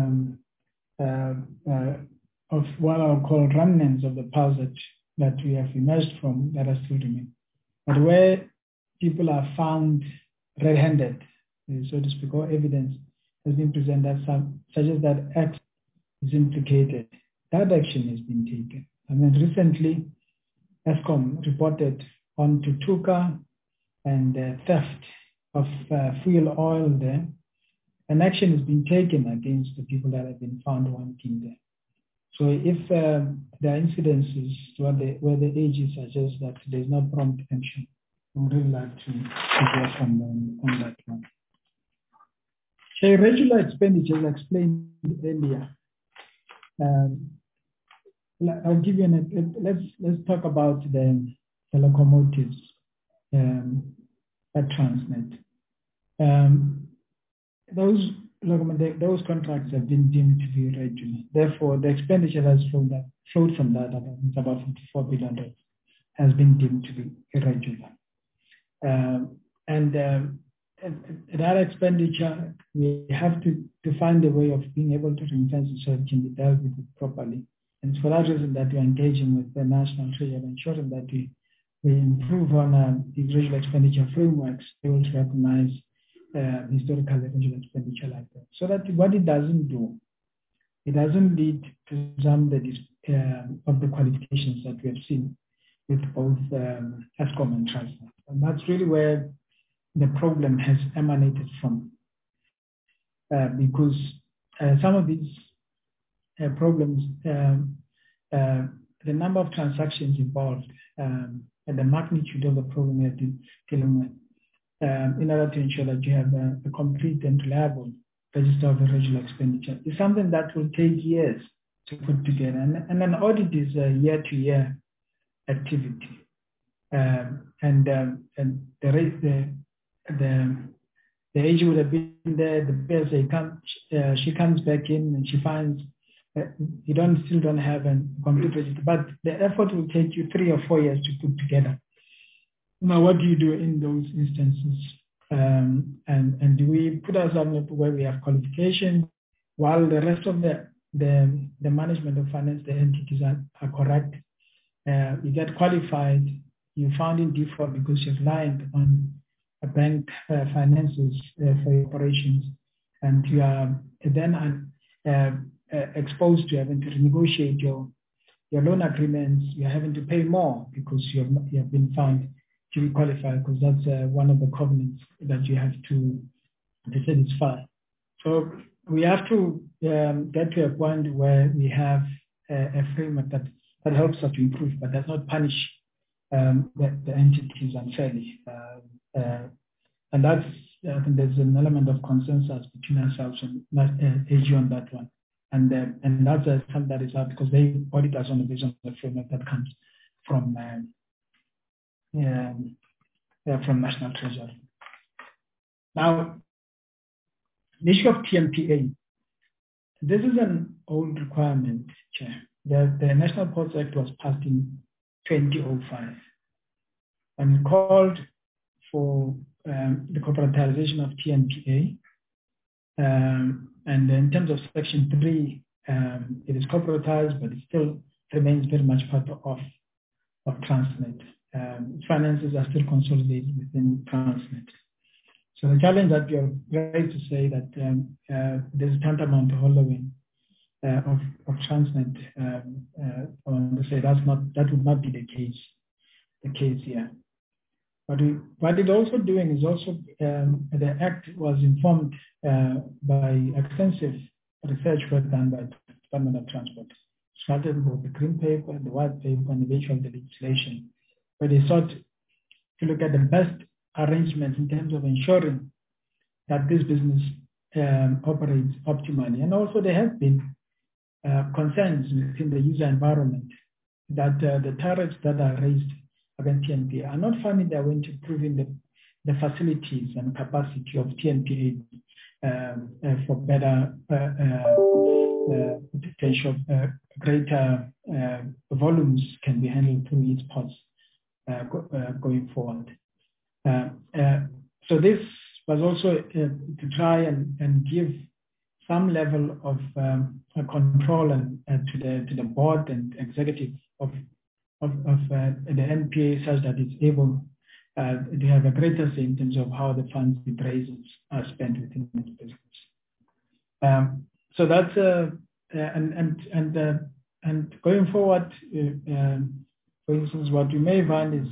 what I'll call remnants of the past that we have emerged from that are still remain. But where people are found red-handed, so to speak, or evidence has been presented that suggests that X is implicated, that action has been taken. I mean, recently, Eskom reported on Tutuka and theft of fuel oil there, and action has been taken against the people that have been found wanting there. So if there are incidences where the AG suggests that there's not prompt action, I would really like to hear from them on that one. So irregular expenditures explained earlier. I'll give you let's talk about the locomotives at Transnet. Those contracts have been deemed to be irregular. Therefore, the expenditure that flowed from that, it's about $54 billion, has been deemed to be irregular. That expenditure, we have to find a way of being able to ring-fence it so it can be dealt with it properly. And it's for that reason that we're engaging with the National Treasury and ensuring that we improve on the irregular expenditure frameworks, able to recognize historical irregular expenditure like that. So that what it doesn't do, it doesn't lead to some of the qualifications that we have seen with both Eskom and Transnet. And that's really where the problem has emanated from. Because some of these problems, the number of transactions involved and the magnitude of the problem we are dealing with, in order to ensure that you have a complete and reliable register of irregular expenditure, is something that will take years to put together. And an audit is a year-to-year activity. And the AG would have been there, the PSA she comes back in and she finds you still don't have a complete register, but the effort will take you 3 or 4 years to put together. Now, what do you do in those instances? And do we put ourselves in a where we have qualification while the rest of the the management of finance, the entities are correct. You get qualified, you found in default because you're reliant on a bank finances for your operations, and you are then exposed to having to renegotiate your loan agreements. You're having to pay more because you have been found to be qualified, because that's one of the covenants that you have to satisfy. So we have to get to a point where we have a framework that helps us to improve, but does not punish the entities unfairly. And that's, I think there's an element of consensus between ourselves and AG on that one. And that's something that is out because they audit us on the basis of the framework that comes from National Treasury. Now, the issue of TNPA. This is an old requirement, Chair. The National Ports Act was passed in 2005 and it called for the corporatization of TNPA. And in terms of Section 3, it is corporatized, but it still remains very much part of Transnet. Finances are still consolidated within Transnet. So the challenge that we are ready to say that there's tantamount to hollowing of Transnet, to say that would not be the case here. But what it's also doing is also the Act was informed by extensive research work done by the Department of Transport, started with the Green Paper, the White Paper, and eventually the legislation, where they sought to look at the best arrangements in terms of ensuring that this business operates optimally. And also there have been concerns within the user environment that the tariffs that are raised against TNPA are not finding their way into improving the facilities and capacity of TNPA for better potential greater volumes can be handled through its ports going forward. So this was also to try and give some level of control to the board and executive of the NPA, such that it's able to have a greater say in terms of how the funds it raises are spent within its business. So that's and going forward, for instance, what we may find is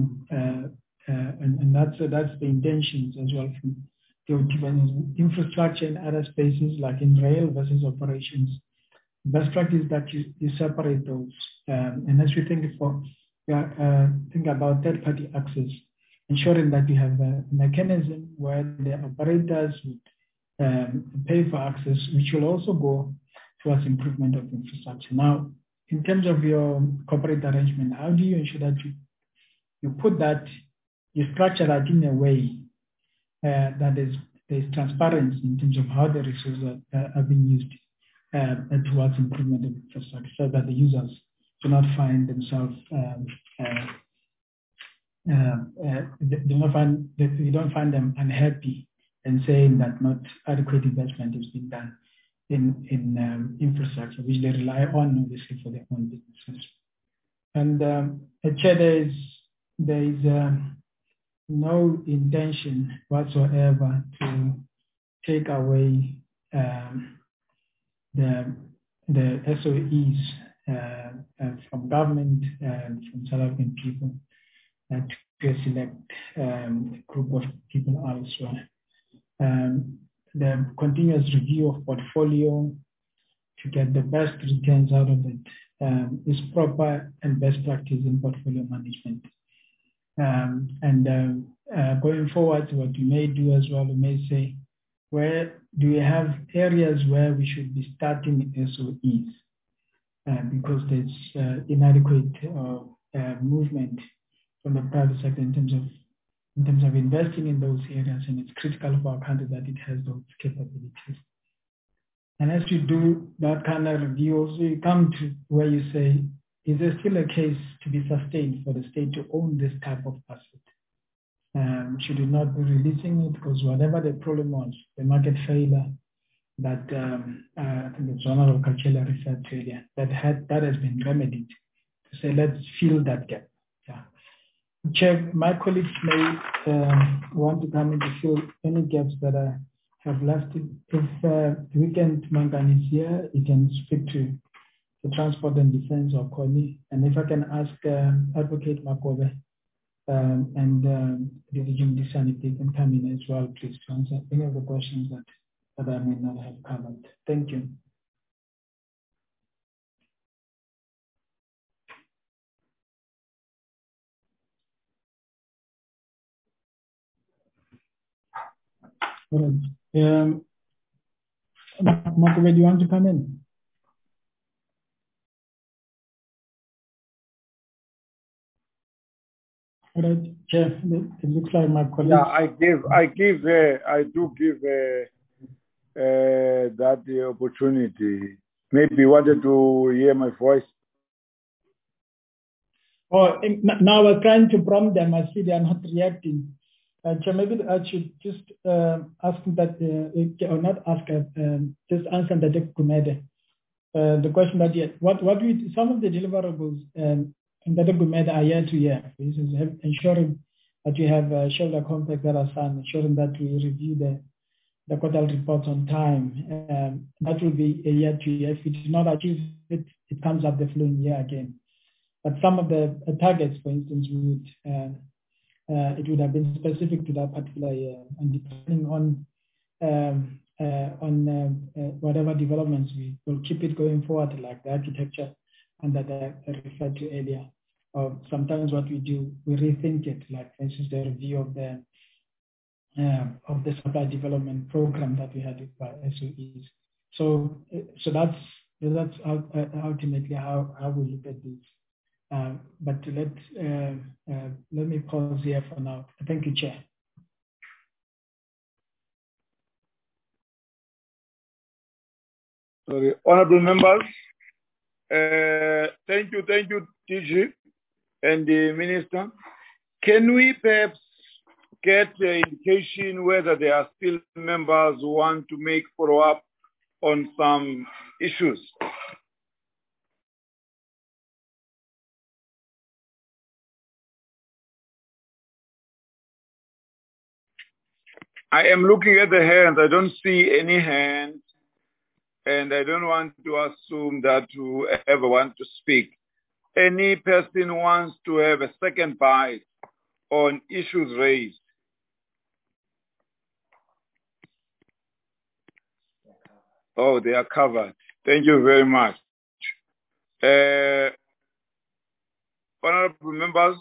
and that's the intentions as well from the infrastructure in other spaces like in rail versus operations. Best practice that you separate those, and as we think about third-party access, ensuring that you have a mechanism where the operators would pay for access, which will also go towards improvement of infrastructure. Now, in terms of your corporate arrangement, how do you ensure that you put that, you structure that in a way that there's transparency in terms of how the resources are being used towards improvement of infrastructure, so that the users do not find themselves you don't find them unhappy and saying that not adequate investment is being done in infrastructure, which they rely on obviously for their own businesses. And Chair, there is no intention whatsoever to take away the SOEs from government and from South African people to a select group of people elsewhere. The continuous review of portfolio to get the best returns out of it is proper and best practice in portfolio management. Going forward, what we may do as well, we may say, where do we have areas where we should be starting SOEs because there's inadequate movement from the private sector in terms of investing in those areas, and it's critical for our country that it has those capabilities. And as you do that kind of reviews, you come to where you say, is there still a case to be sustained for the state to own this type of asset? Should it not be releasing it? Because whatever the problem was, the market failure, that I think it's Honorable Kachela referred to earlier, that has been remedied. To say, let's fill that gap. Yeah. Chair, my colleagues may want to come in to fill any gaps that have left. If Weekend Mangan is here, he can speak to the Transport and Defense or Connie. And if I can ask Advocate Makobe and Division Disan, if they can come in as well, please, to answer any of the questions that I may not have covered. Thank you. All right. Makobe, do you want to come in? All right, Chair, it looks like my colleague. Yeah, I do give that the opportunity. Maybe you wanted to hear my voice. Oh, now we're trying to prompt them. I see they are not reacting. Chair, maybe I should just ask that, or not ask, just answer the Gumede. The question that some of the deliverables in the Gumede are year to year. For instance, ensuring that you have shoulder complex that are signed, ensuring that we review the quarterly reports on time. That will be a year to year. If we do not achieve it, it comes up the following year again. But some of the targets, for instance, it would have been specific to that particular year, and depending on whatever developments, we will keep it going forward, like the architecture and that I referred to earlier. Or sometimes what we do, we rethink it, like for instance, the review of the supply development program that we had by SOEs. So that's ultimately how we look at this. But let me pause here for now. Thank you, Chair. Sorry, honorable members. Thank you, DG and the Minister. Can we perhaps get an indication whether there are still members who want to make follow-up on some issues? I am looking at the hands. I don't see any hands. And I don't want to assume that whoever wants to speak. Any person who wants to have a second bite on issues raised. Oh, they are covered. Thank you very much. Honorable members,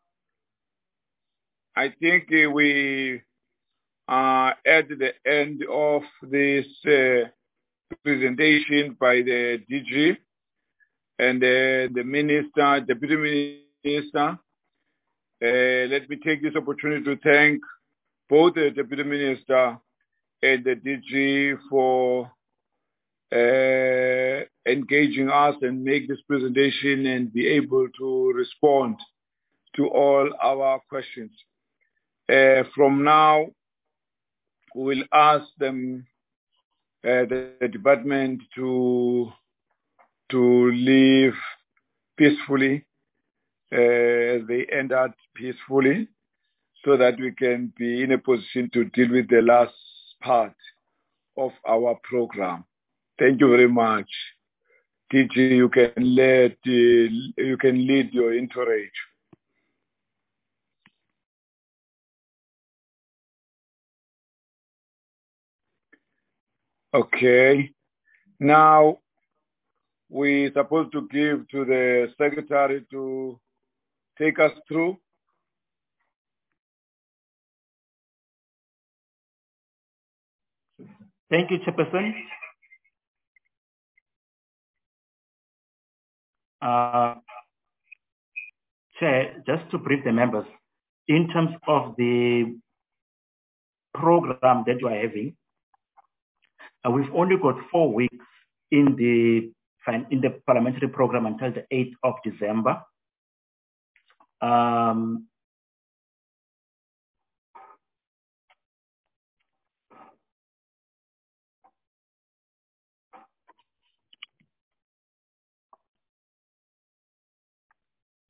I think we are at the end of this presentation by the DG and the Minister, Deputy Minister. Let me take this opportunity to thank both the Deputy Minister and the DG for engaging us and make this presentation and be able to respond to all our questions. From now, we will ask them, the department to leave peacefully as they end up peacefully, so that we can be in a position to deal with the last part of our program. Thank you very much. DG, you can lead your entourage. Okay. Now, we're supposed to give to the Secretary to take us through. Thank you, Chairperson. Chair, just to brief the members, in terms of the program that you are having, we've only got 4 weeks in the parliamentary program until the 8th of December.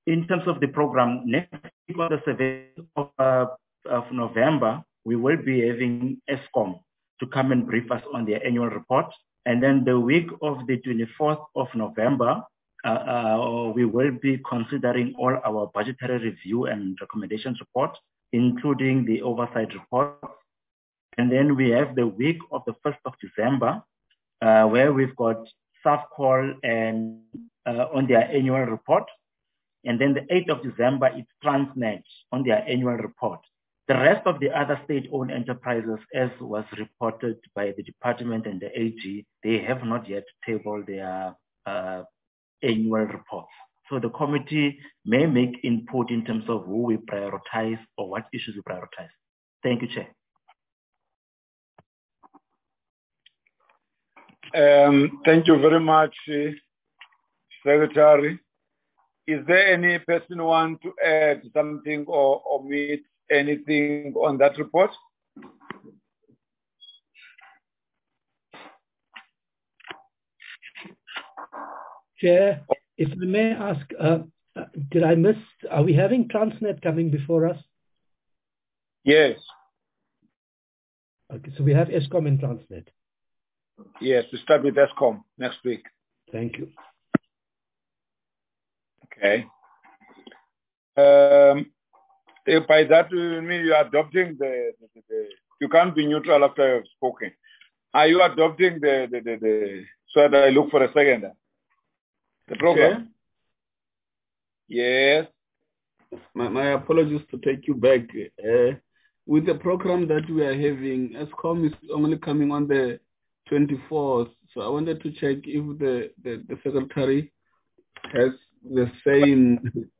in terms of the program, next week on the 7th of November, we will be having ESCOM to come and brief us on their annual report. And then the week of the 24th of November, we will be considering all our budgetary review and recommendations report, including the oversight report. And then we have the week of the 1st of December, where we've got SAFCOL and on their annual report. And then the 8th of December, it's Transnet on their annual report. The rest of the other state-owned enterprises, as was reported by the department and the AG, they have not yet tabled their annual reports. So the committee may make input in terms of who we prioritize or what issues we prioritize. Thank you, Chair. Thank you very much, Secretary. Is there any person who wants to add something or omit anything on that report? Chair, if I may ask, did I miss, are we having Transnet coming before us? Yes. Okay, so we have ESCOM and Transnet. Yes, we start with ESCOM next week. Thank you. Okay. By that, you mean you are adopting you can't be neutral after you have spoken. Are you adopting so that I look for a second? The program? Yes. My apologies to take you back. With the program that we are having, ESCOM is only coming on the 24th. So I wanted to check if the secretary has the same.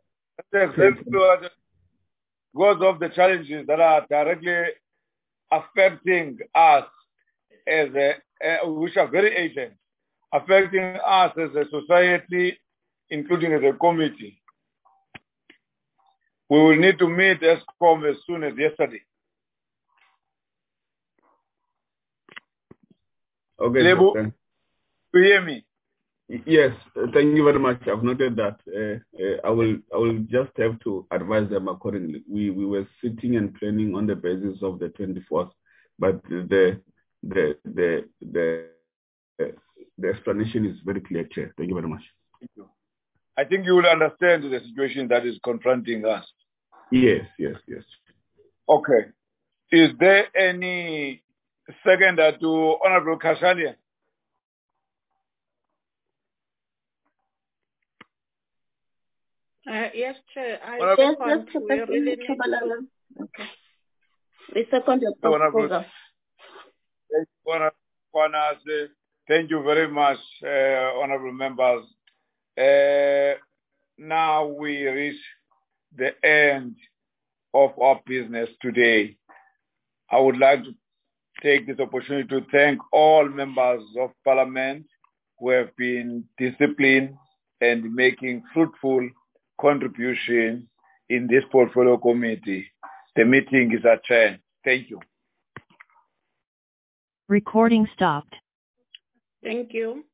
Because of the challenges that are directly affecting us as which are very urgent, affecting us as a society, including as a committee. We will need to meet ESCOM as soon as yesterday. Okay. Lebu, you hear me? Yes, thank you very much. I've noted that. I will just have to advise them accordingly. We were sitting and planning on the basis of the 24th, but the explanation is very clear, Chair. Thank you very much. Thank you. I think you will understand the situation that is confronting us. Yes. Okay. Is there any second to Honorable Kashalian? Yes, Chair. We second the proposal. Thank you very much, honorable members. Now we reach the end of our business today. I would like to take this opportunity to thank all members of Parliament who have been disciplined and making fruitful contribution in this portfolio committee. The meeting is adjourned. Thank you. Recording stopped. Thank you.